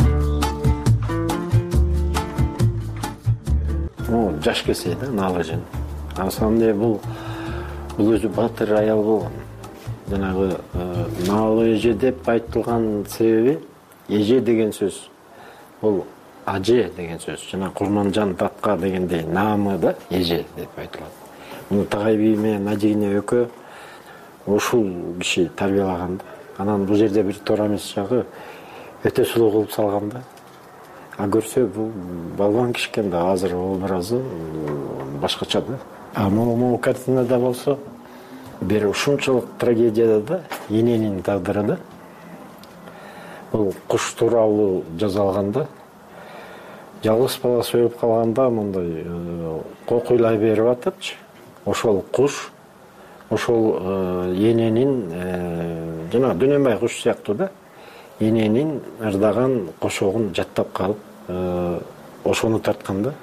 Жаш келсе да, наалажын. На самом деле бул өзү батыр аял болгон. Жанагы наалы эже деп айтылган себеби, эже деген сөз бул аже деген сөз. Жана Курманжан Татка дегендей наамы да эже деп айтылат. Муну Тагай би менен Надигине экөө ушул киши тарбиялаган да. Анан бул жерде бир туура эмес жагы өтө сулуу кылып салган да. А көрсө бул балбан киши экен да, азыр образы башкача да. Могу картинада болсо бир ушунчалык трагедияда да, эненин тагдыры да. Бул куш тууралуу жазалган да. Жалгыз бала сөйүп калганда мындай кокуйлай берип атыпчы. Ошол куш, ошол эненин жана Дөнөнбай куш сыяктуу да, эненин ырдаган кошогун жаттап калып, ошону тарткан да.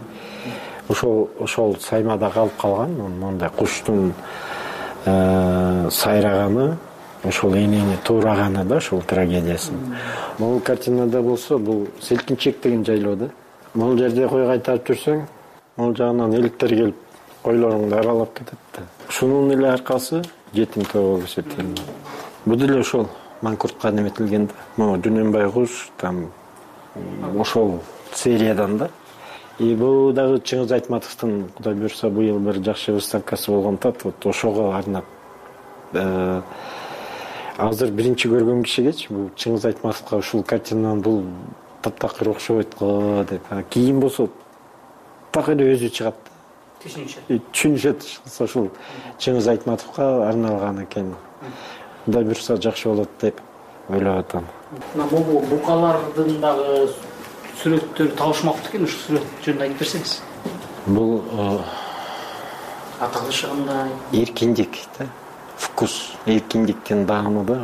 Ошол саймада калып калган, мондай куштун сайраганы, ошол энени туураганы да, ошол трагедиясы. Бул картинада болсо, бул Селкинчек деген жайлоо да. Бул жерде кой кайтарып жүрсөң, ал жагынан эликтер келип койлоруңду аралап кетет да. Ушунун эле аркасы жетим тоо болуп эсептелет. Бул деле ошол Манкуртка неметилген да. Могу Дөнөнбай куш там ошол сериядан да. Бул дагы Чыңгыз Айтматовдун, Кудай буйрса, быйыл бир жакшы выставкасы болгондо, вот ошого арнап азыр биринчи көргөн кишигечи бул Чыңгыз Айтматовго ушул картинанын бул таптакыр окшобойт го деп. Кийин болсо так эле өзү чыгат. Түшүнүшөт. Ошол Чыңгыз Айтматовго арналган экен. Кудай буйрса жакшы болот деп ойлоп атам. Могу букалардын дагы сүрөттөрү табышмактуу экен, ушул сүрөт жөнүндө айтып берсеңиз. Бул аталышы кандай? Эркиндик да. Вкус, эркиндиктин даамы да.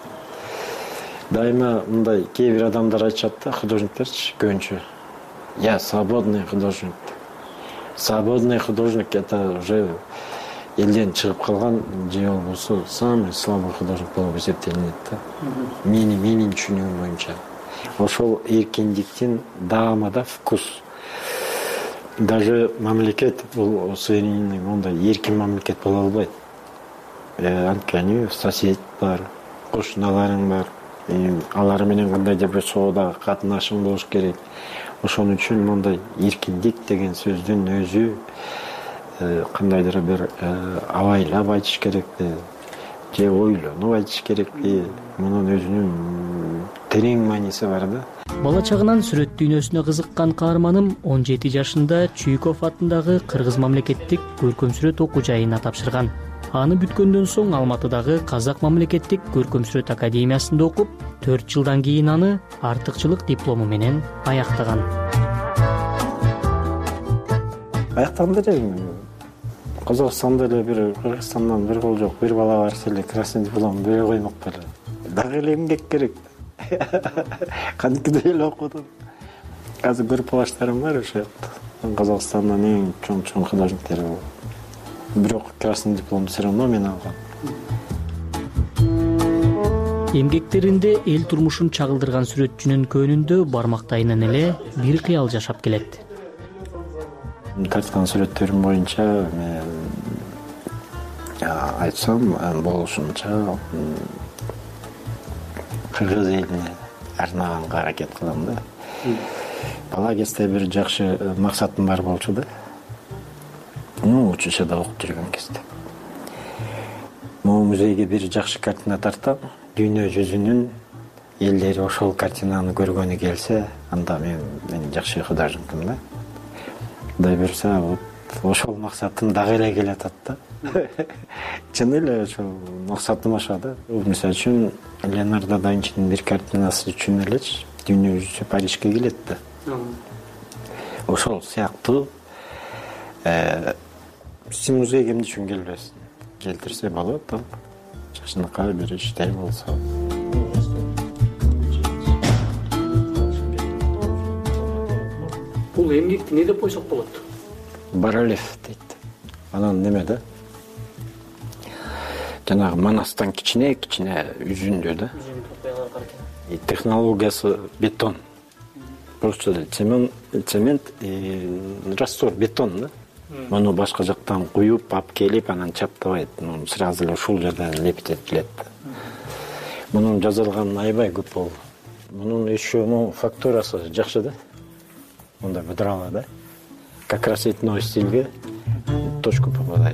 Дайыма мындай кээ бир адамдар айтышат да, художниктерчи көбүнчө. Я свободный художник. Свободный художник это уже элден чыгып калган же болбосо самый слабый художник болуп эсептелинет да. Менин түшүнүгүм боюнча. Ошол эркиндиктин даамы да, вкус. Даже мамлекет бул суверенный мондай эркин мамлекет боло албайт. Анткени сосед бар, кошуналарың бар. Алар менен кандайдыр бир соодага катнашың болуш керек. Ошон үчүн мондай эркиндик деген сөздүн өзү кандайдыр бир абайлап айтыш керекпи, же ойлонуп айтыш керекпи, мунун өзүнүн терең мааниси бар да. Бала чагынан сүрөт дүйнөсүнө кызыккан каарманым 17 жашында Чуйков атындагы Кыргыз мамлекеттик көркөм сүрөт окуу жайына тапшырган. Аны бүткөндөн соң Алматыдагы Казак мамлекеттик көркөм сүрөт академиясында окуп, 4 жылдан кийин аны артыкчылык диплому менен аяктаган. Аяктаганда эле Казакстанда эле бир Кыргызстандан бир кол жок, бир бала барса эле красный диплом бере коймок беле. Дагы эле эмгек керек. Кантип эле окудум. Азыр группалаштарым бар ошо. Казакстандан эң чоң художниктер болуп. Бирок красный дипломду все равно мен алгам. Эмгектеринде эл турмушун чагылдырган сүрөтчүнүн көнүндө бармактайынан эле бир кыял жашап келет. Тарткан сүрөттөрүм боюнча мен айтсам болушунча кыргыз элине арнаганга аракет кылам да. Бала кезде бир жакшы максатым бар болчу да. Учушада окуп жүргөн кезде. Могу музейге бир жакшы картина тартам. Дүйнө жүзүнүн элдери ошол картинаны көргөнү келсе, анда мен жакшы художникмин да. Кудай буйрса, ошол максатым дагы эле келатат да. Чын эле ошол максатым ошо да. Мисалы үчүн Леонардо да Винчинин бир картинасы үчүн элечи дүйнө жүзү Парижге келет да. Ошол сыяктуу сен музейге эмне үчүн келбесин? Келтирсе болот да. Жакшынакка бир иште болсо. Бул эмгекти не деп койсок болот? Баралев дейт. Анан неме да? жанагы Манастан кичине үзүндө да. Технологиясы бетон. Просто цемент раствор бетон да. Муну башка жактан куюп, алып келип, анан чаптабайт. Сразу эле ушул жерден лепит этилет. Мунун жазылганы аябай көп болду. Мунун еще фактурасы жакшы да. Мында выдрала да. Как раз этной стилге точку попадает.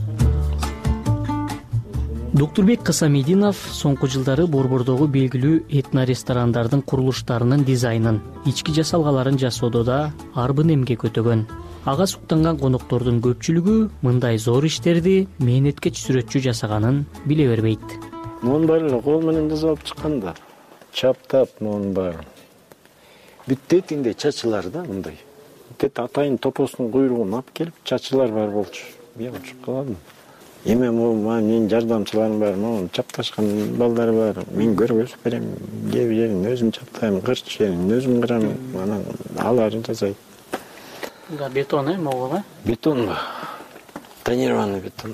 Доктурбек Касамединов соңку жылдары Борбордогу белгилүү этно ресторандардын курулуштарынын дизайнын, ички жасалгаларын жасоодо да арбын эмгек өтөгөн. Ага суктанган коноктордун көпчүлүгү мындай зор иштерди мээнеткеч сүрөтчү жасаганын биле бербейт. Мунун баары кол менен жасалып чыкканда, чаптап мунун баары. Бүттөт инде чачылар да мындай. Бүттөт атайын топостун куйругун алып келип, чачылар бар болчу. Мен учуп калдым. Эме менин жардамчыларым бар, чапташкан балдар бар. Мен көргөзүп берем, кеп жерин өзүм чаптайм, кырч жерин өзүм кырам, анан аларын жасайт. Бетон могу? Бетон ба. Тонированный бетон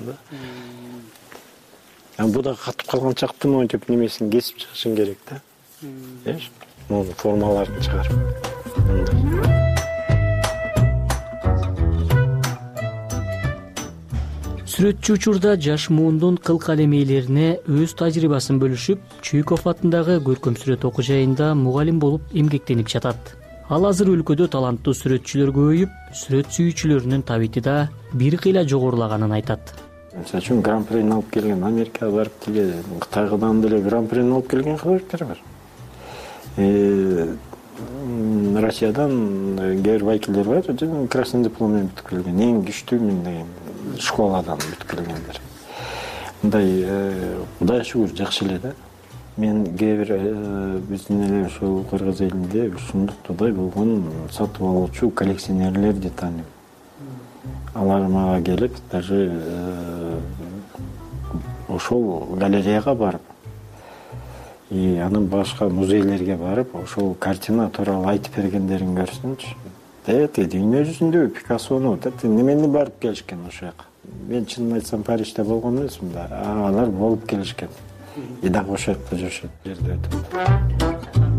да. Буда катып калган чакты монтип немесин кесип чыгышың керек да. Мунун формаларын чыгарып. Сүрөтчү учурда жаш муундун кыл калемейлерине өз тажрыйбасын бөлүшүп, Чуйков атындагы көркөм сүрөт окуу жайында мугалим болуп эмгектенип жатат. Ал азыр өлкөдө таланттуу сүрөтчүлөр көбөйүп, сүрөт сүйүүчүлөрүнүн табити да бир кыйла жогорулаганын айтат. Мисалы үчүн гран-прини алып келген, Америкага барып келген, Кытайдан деле гран-прини алып келген художниктер бар. Россиядан кээ бир вакилдер бар, красный дипломмен бүтүп келген, эң күчтүү мындай школадан бүтүп келгендер. Мындай Кудайга шүгүр жакшы эле да. Мен кээ бир биздин эле ошол Кыргыз элинде ушундуктудай болгон сатып алуучу коллекционерлерди тааныйм. Алар мага келип, даже ошол галереяга барып, анын башка музейлерге барып, ошол картина тууралуу айтып бергендерин көрсүнчү. Дүйнө жүзүндө Пикассону немени барып келишкен ошол жака. Мен чынын айтсам Парижде болгон эмесмин да, алар болуп келишкен. Дагы ошол жакта жашап жерде өтүп.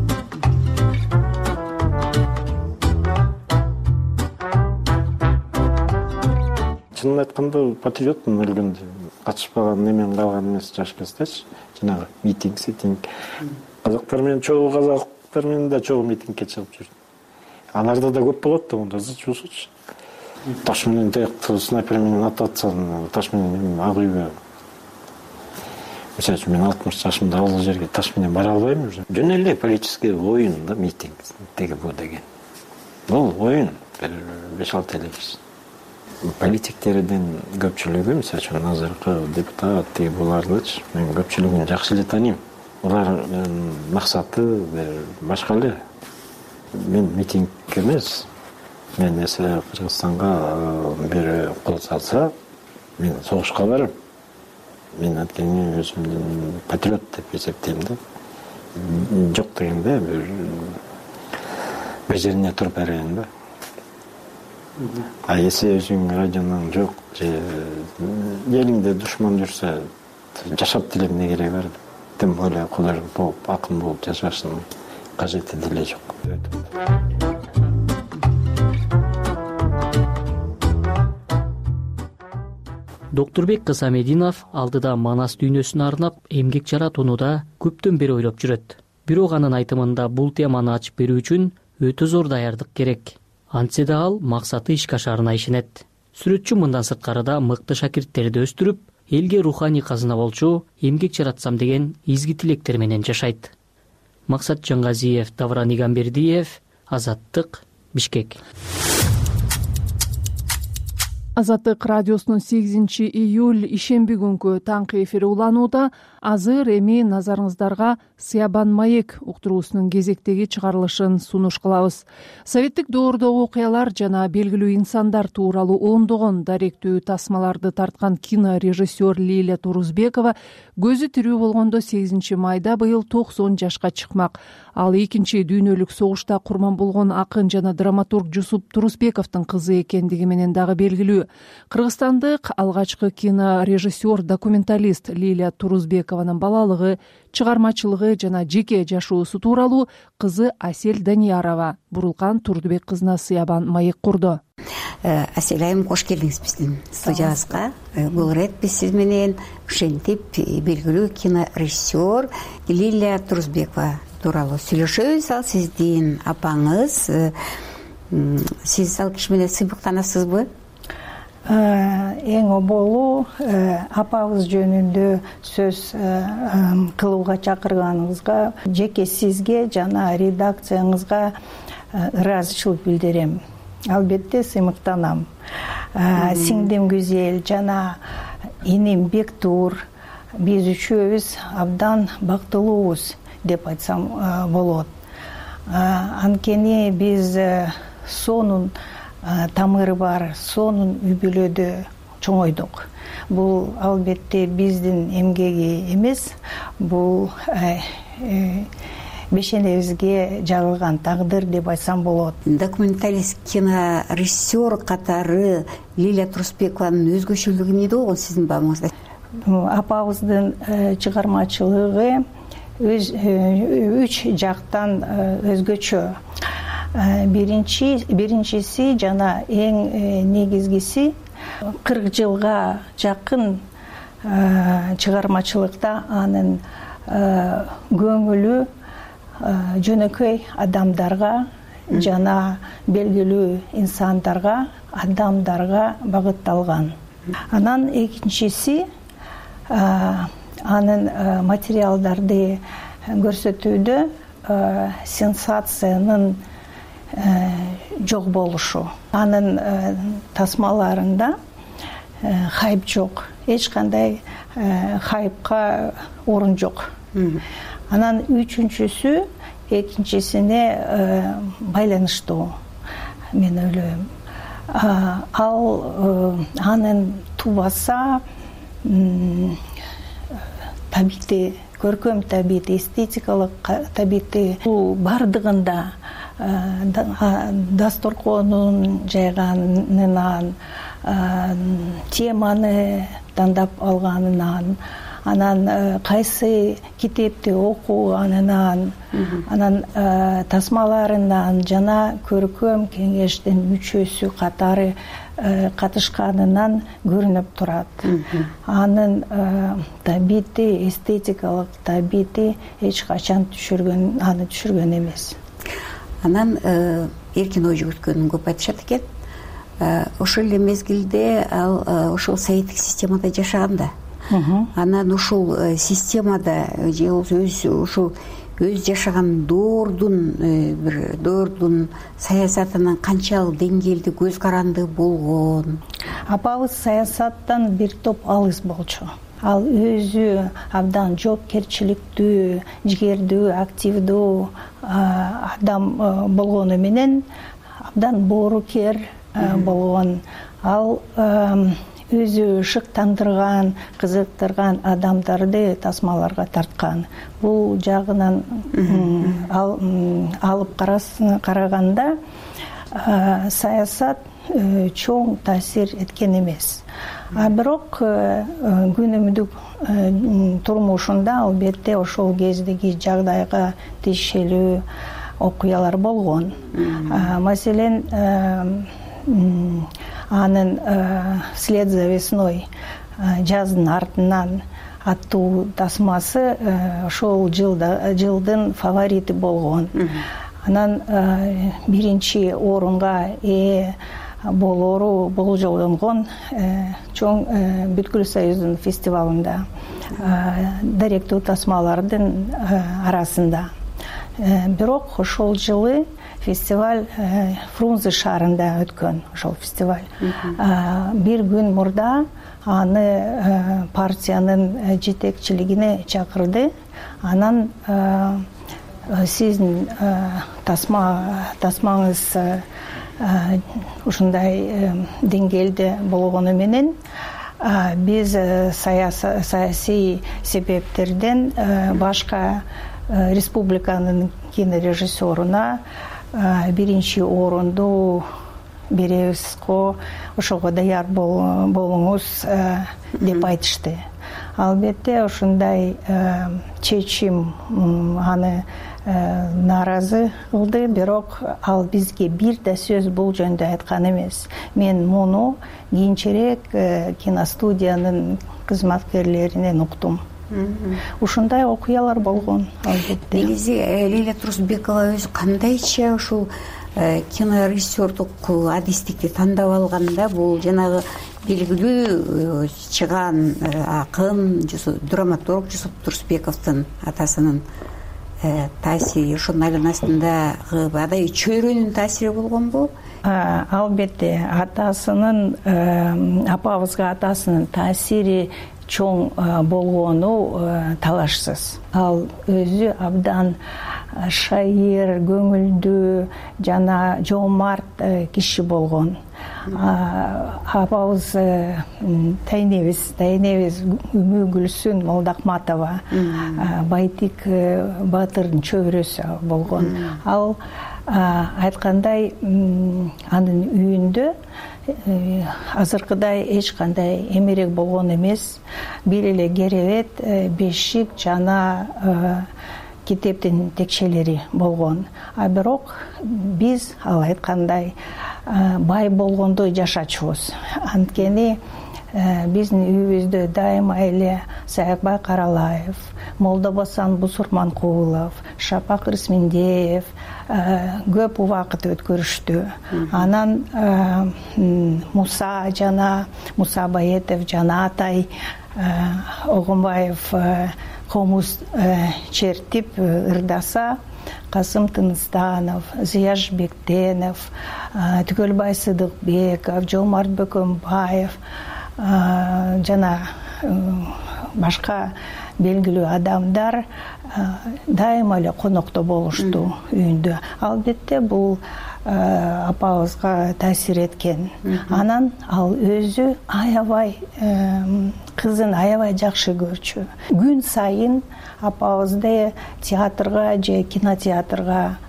Чынын айтканда патриотмун өлгөндө. Катышпаган немен калган эмес жаш кездечи. Жанагы митинг. Казактар менен да чогуу митингге чыгып жүрдүм. Аларда да көп болот да, онда зычуусучу. Таш менен тияктуу снайпер менен атып атсаң, таш менен ак үйгө. Мисалы үчүн мен 60 жашымда ал жерге таш менен бара албайм уже. Жөн эле политический оюн да митинг деги бу деген. Бул оюн 5-6 эле киши. Политиктердин көпчүлүгү, мисалы үчүн азыркы депутат булардычы, мен көпчүлүгүн жакшы эле тааныйм. Улар максаты башка эле. Мен митинг эмес. Мен эсе Кыргызстанга бир кол салса, мен согушка барам. Мен анткени өзүмдүн патриот деп эсептейм да. Жок дегенде бир жерине туруп берейин да. Эсе өзүң радионан жок, элиңде душман жүрсө, жашап деле эмне кереги бар? Тем более кудайга болуп, акын болуп жашашынын кажети деле жок. Доктурбек Касамединов алдыда Манас дүйнөсүнө арнап эмгек жаратууну да көптөн бери ойлоп жүрөт. Бирок анын айтымында бул теманы ачып берүү үчүн өтө зор даярдык керек. Антсе да ал максаты ишке ашарына ишенет. Сүрөтчү мындан сырткары да мыкты шакирттерди өстүрүп, элге руханий казына болчу эмгек жаратсам деген изги тилектер менен жашайт. Максат Жангазиев, Давран Игамбердиев, Азаттык, Бишкек. Азаттык радиосунун 8 июль ишемби күнкү таңкы эфири уланууда. Азыр эми назарыңыздарга Сыябан маек уктуруусунун кезектеги чыгарылышын сунуш кылабыз. Советтик доордогу окуялар жана белгилүү инсандар тууралуу ондогон даректүү тасмаларды тарткан кинорежиссер Лилия Турузбекова көзү тирүү болгондо 8 майда быйыл 90 жашка чыкмак. Ал экинчи дүйнөлүк согушта курман болгон акын жана драматург Жусуп Турузбековдун кызы экендиги менен дагы белгилүү. Кыргызстандык алгачкы кинорежиссер, документалист Лилия Турузбекованын балалыгы, чыгармачылыгы жана жеке жашоосу тууралуу кызы Асель Даниярова Бурулкан Турдубек кызына Сыябан маек курду. Асель айым, кош келдиңиз биздин студиябызга. Бул ирет биз сиз менен ушинтип белгилүү кинорежиссер Лилия Турузбекова тууралуу сүйлөшөбүз. Ал сиздин апаңыз. Сиз ал киши менен сыймыктанасызбы? Эң оболу апабыз жөнүндө сөз кылууга чакырганыңызга жеке сизге жана редакцияңызга ыраазычылык билдирем. Албетте сыймыктанам. Сиңдим Гүзел жана иним Бектур биз үчөөбүз абдан бактылуубуз деп айтсам болот. Анткени биз сонун тамыры бар, сонун үй бүлөдө чоңойдук. Бул албетте биздин эмгеги эмес, бул бешенебизге жагылган тагдыр деп айтсам болот. Документалист, кинорежиссер катары Лилия Турузбекованын өзгөчөлүгү эмнеде болгон сиздин бабыңызда? Апабыздын чыгармачылыгы үч жактан өзгөчө. Биринчиси жана эң негизгиси 40 жылга жакын чыгармачылыкта анын көңүлү жөнөкөй адамдарга жана белгилүү инсандарга, адамдарга багытталган. Анан экинчиси анын материалдарды көрсөтүүдө сенсациянын жок болушу. Анын тасмаларында хайп жок, эч кандай хайпка орун жок. Анан үчүнчүсү экинчисине байланыштуу, мен ойлойм. Ал анын тубаса табити, көркөм табити, эстетикалык табити бардыгында дасторконун жайганынан, теманы тандап алганынан, анан кайсы китепти окуганынан, анан тасмаларынан жана көркөм кеңештин мүчөсү катары катышканынан көрүнүп турат. Анын табити, эстетикалык табити эч качан аны түшүргөн эмес. Анан эркин ой жүгүрткөнүн көп айтышат экен. Ошол эле мезгилде ал ошол советтик системада жашаганда, анан ушул системада же ушул өз жашаган доордун саясатынан канчалык деңгээлде көз каранды болгон? Апабыз саясаттан бир топ алыс болчу. Ал өзү абдан жоопкерчиликтүү, жигердүү, активдүү адам болгону менен абдан боорукер болгон. Ал өзү шыктандырган, кызыктырган адамдарды тасмаларга тарткан. Бул жагынан алып караганда саясат чоң таасир эткен эмес. Бирок күнүмдүк турмушунда албетте ошол кездеги жагдайга тиешелүү окуялар болгон. Маселен, анын «Вслед за весной» жаздын артынан аттуу тасмасы ошол жылдын фаворити болгон. Анан биринчи орунга ээ болору болжолдонгон чоң Бүткүл Союздун фестивалында, даректүү тасмалардын арасында. Бирок ошол жылы фестиваль Фрунзе шаарында өткөн ошол фестиваль. Бир күн мурда аны партиянын жетекчилигине чакырды. Анан сиздин тасмаңыз ушундай деңгээлде болгону менен биз саясий себептерден башка республиканын кинорежиссеруна биринчи орунду беребиз го, ошого даяр болуңуз деп айтышты. Албетте ушундай чечим аны нааразы кылды, бирок ал бизге бир да сөз бул жөнүндө айткан эмес. Мен муну кийинчерээк киностудиянын кызматкерлеринен уктум. Ушундай окуялар болгон албетте. Негизи Лилия Турсбекова өзү кандайча ушул кинорежиссердук адистикти тандап алганда, бул жанагы белгилүү чыган акын драматург Жусуп Турсбековдун атасынын таасири, ошонун айланасындагы адай чөйрөнүн таасири болгонбу? Албетте, апабызга атасынын таасири чоң болгону талашсыз. Ал өзү абдан шайыр, көңүлдүү жана жоомарт киши болгон. Апабыз тайнебиз Үмү Гүлсүн Молдахматова, Байтик Батырдын чөбүрөсү болгон. Ал айткандай, анын үйүндө азыркыдай эч кандай эмерек болгон эмес. Бир эле керебет, бешик жана китептин текшелери болгон. Бирок биз ал айткандай бай болгондой жашачубуз. Анткени биздин үйүбүздө дайыма эле Саякбай Каралаев, Молдобасан Бусурманкулов, Шапак Рысминдеев көп убакыт өткөрүштү. Анан Муса Баетов жана Атай Огунбаев комуз чертип ырдаса, Касым Тынысданов, Зияш Бектенов, Түгөлбай Сыдыкбеков, Жомарт Бөкөнбаев жана башка белгилүү адамдар дайыма эле конокто болушту үйүндө. Албетте бул апабызга таасир эткен. Анан ал өзү аябай кызын аябай жакшы көрчү. Күн сайын апабызды театрга же кинотеатрга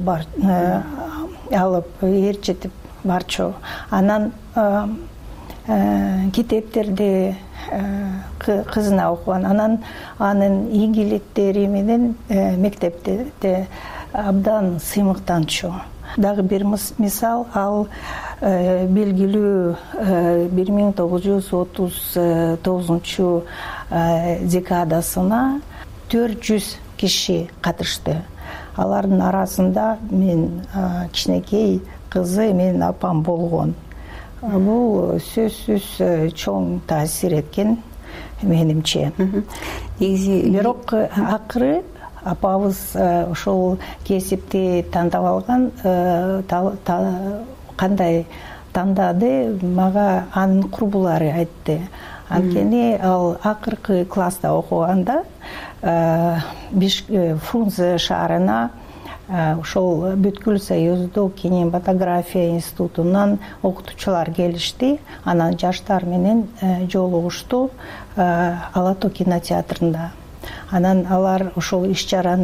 алып ээрчитип барчу. Анан китептерди кызына окуган. Анан анын ийгиликтери менен мектепте абдан сыймыктанчу. Дагы бир мисал, ал белгилүү 1939 декадасына 400 киши катышты. Алардын арасында мен кичинекей кызы, менин апам болгон. Бул сөзсүз чоң таасир эткен менимче. Бирок акыры апабыз ошол кесипти тандап алган, кандай тандады, мага анын курбулары айтты. Анткени ал акыркы класста окуганда Фрунзе шаарына ошол бүткүл союздук кинематография институтунан окутуучулар келишти. Анан жаштар менен жолугушту Ала Тоо кинотеатрында. Анан алар ошол иш-чара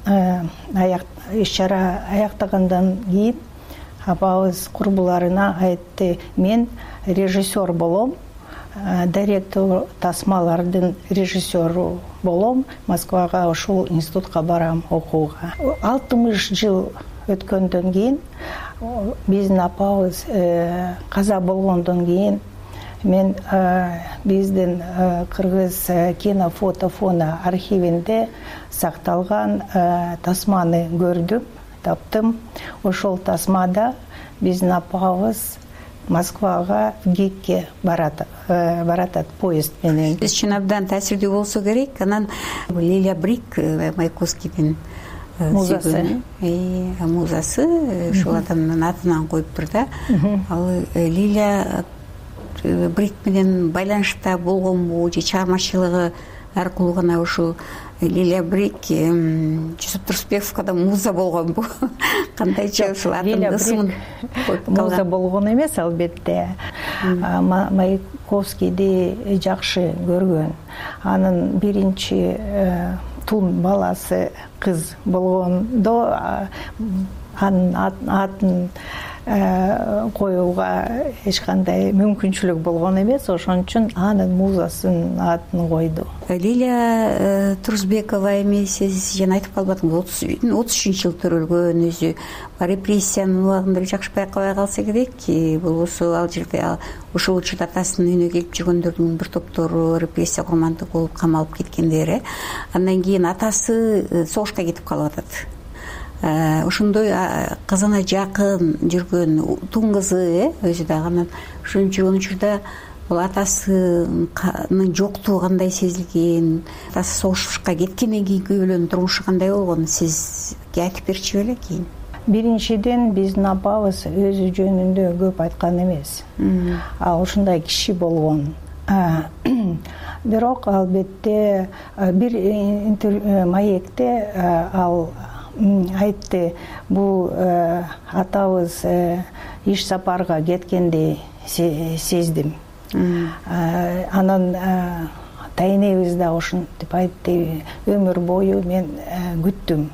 аяктагандан кийин апабыз курбуларына айтты: мен режиссер болом, директор тасмалардын режиссеру болом, Москвага ошол институтка барам окууга. 60 жыл өткөндөн кийин, биздин апабыз каза болгондон кийин, мен биздин кыргыз кинофотофона архивинде сакталган тасманы көрдүм, таптым. Ошол тасмада биздин апабыз Москвага ГИКке баратат поезд менен. Биз чын абдан таасирдүү болсо керек. Анан Лилия Брик Маяковскийдин музасы музасы ушул адамдын атынан коюптур да. Ал Лилия Брик менен байланышта болгонбу же чыгармачылыгы аркылуу гана ушул Лилия Брик Жусуп Турсунбековго муза болгонбу? Кандайча ушул атын ысымын коюп калган? Муза болгон эмес, албетте. Маяковскийди жакшы көргөн. Анын биринчи тун баласы кыз болгондо анын атын коюуга эч кандай мүмкүнчүлүк болгон эмес, ошон үчүн анын музасынын атын койду. Лилия Турсунбекова эми сиз жана айтып калбадыңыз, 33 жыл төрөлгөн, өзү репрессиянын убагында жакшы байкабай калса керек. Болбосо ал жерде ошол учурда атасынын үйүнө келип жүргөндөрдүн бир топтору репрессия курмандык болуп камалып кеткендер. Андан кийин атасы согушка кетип калып атат. Ошондой кызына жакын жүргөн тун кызы өзү дагы анан ошон учурда бул атасынын жоктугу кандай сезилген, атасы согушка кеткенден кийинки үй бүлөнүн турмушу кандай болгон, сизге айтып берчү беле кийин? Биринчиден биздин апабыз өзү жөнүндө көп айткан эмес. Ушундай киши болгон. Бирок албетте бир маекте ал айтты, бул атабыз иш сапарга кеткенди сездим. Анан тайнебиз да ошентип айтты, өмүр бою мен күттүм.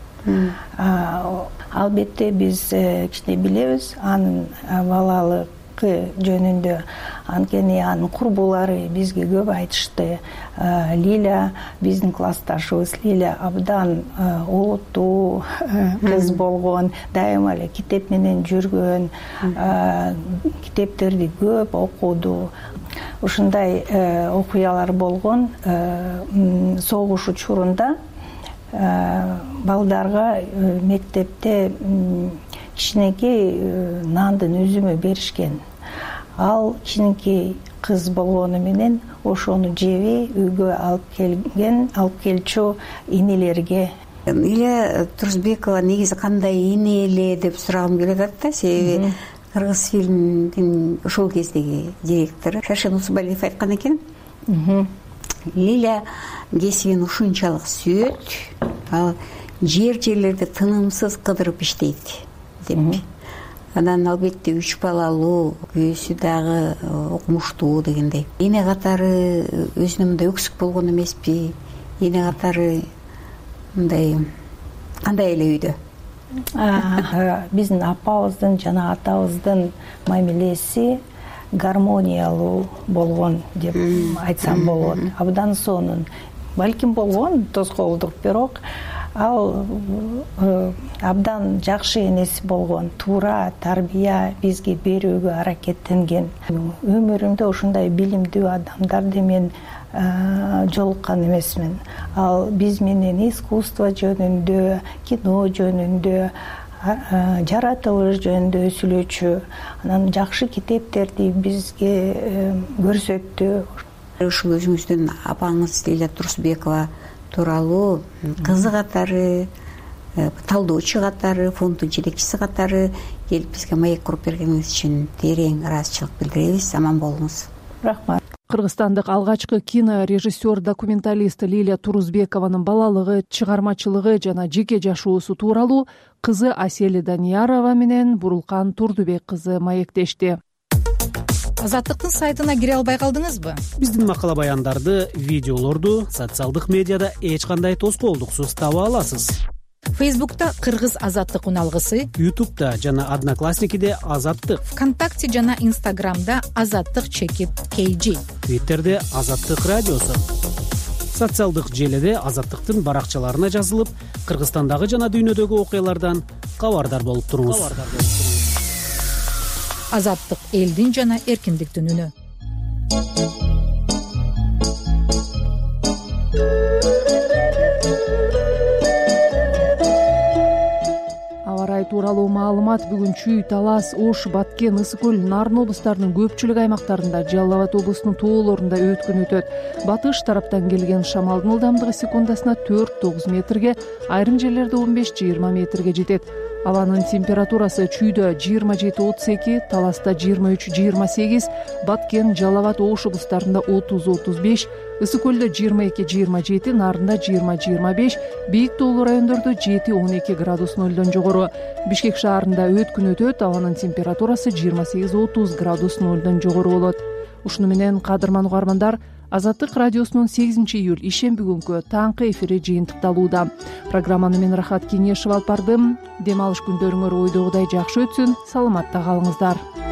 Албетте биз кичине билебиз анын балалыкы жөнүндө, анткени анын курбулары бизге көп айтышты. Лиля биздин классташыбыз, Лиля абдан олуттуу кыз болгон, дайыма эле китеп менен жүргөн, китептерди көп окуду. Ушундай окуялар болгон. Согуш учурунда балдарга мектепте кичинекей нандын үзүмү беришкен. Ал кичинекей кыз болгону менен ошону жебей үйгө алып келчү инелерге. Лилия Турсунбекова негизи кандай ине эле деп сурагым келип атат да, себеби Кыргыз фильмдин ошол кездеги директору Шашен Усубалиев айткан экен. Лилия кесибин ушунчалык сүйөт, ал жерлерди тынымсыз кыдырып иштейт деп. Анан албетте 3 балалуу, күйөөсү дагы окумуштуу дегендей. Эне катары өзүнө мындай өксүк болгон эмеспи? Эне катары мындай кандай эле үйдө? Биздин апабыздын жана атабыздын мамилеси гармониялуу болгон деп айтсам болот. Абдан сонун. Балким болгон тоскоолдук, бирок ал абдан жакшы энеси болгон, туура тарбия бизге берүүгө аракеттенген. Өмүрүмдө ушундай билимдүү адамдарды мен жолуккан эмесмин. Ал биз менен искусство жөнүндө, кино жөнүндө, жаратылыш жөнүндө сүйлөчү, анан жакшы китептерди бизге көрсөттү. Ушул өзүңүздүн апаңыз Лилия Турсунбекова тууралуу кызы катары, талдоочу катары, фонддун жетекчиси катары келип бизге маек куруп бергениңиз үчүн терең ыраазычылык билдиребиз. Аман болуңуз. Рахмат. Кыргызстандык алгачкы кинорежиссер, документалист Лилия Турсунбекованын балалыгы, чыгармачылыгы жана жеке жашоосу тууралуу кызы Асель Даниярова менен Бурулкан Турдубек кызы маектешти. Азаттыктын сайтына кире албай калдыңызбы? Биздин макала баяндарды, видеолорду социалдык медиада эч кандай тоскоолдуксуз таба аласыз. Фейсбукта Кыргыз Азаттык уналгысы, Ютубта жана Одноклассникиде Азаттык, ВКонтакте жана Инстаграмда Азаттык _KG, Твиттерде Азаттык радиосу. Социалдык желеде Азаттыктын баракчаларына жазылып, Кыргызстандагы жана дүйнөдөгү окуялардан кабардар болуп туруңуз. Азаттык элдин жана эркиндиктин үнү. Аба ырайы тууралуу тууралуу маалымат бүгүн Чүй, Талас, Ош, Баткен, Ысык көл, Нарын облустарынын көпчүлүк аймактарында, Жалал Абад облусунун тоолорунда өткүн өтөт. Батыш тараптан келген шамалдын ылдамдыгы секундасына 4-9 метрге, айрым жерлерде 15-20 метрге жетет. Абанын температурасы Чүйдө 27-32, Таласта 23-28, Баткен, Жалал Абад, Ош облустарында 30-35, Ысык көлдө 22-27, Нарында 20-25, бийик тоолуу райондордо 7-12 градус нөлдөн жогору. Бишкек шаарында өткүн өтөт, абанын температурасы 28-30 градус нөлдөн жогору болот. Ушуну менен кадырман угармандар, Азаттык радиосунун 8-июль ишемби күнкү таңкы эфири жыйынтыкталууда. Программаны мен Рахат Кеңешев алып бардым. Дем алыш күндөрүңөр ойдогудай жакшы өтсүн, саламатта калыңыздар.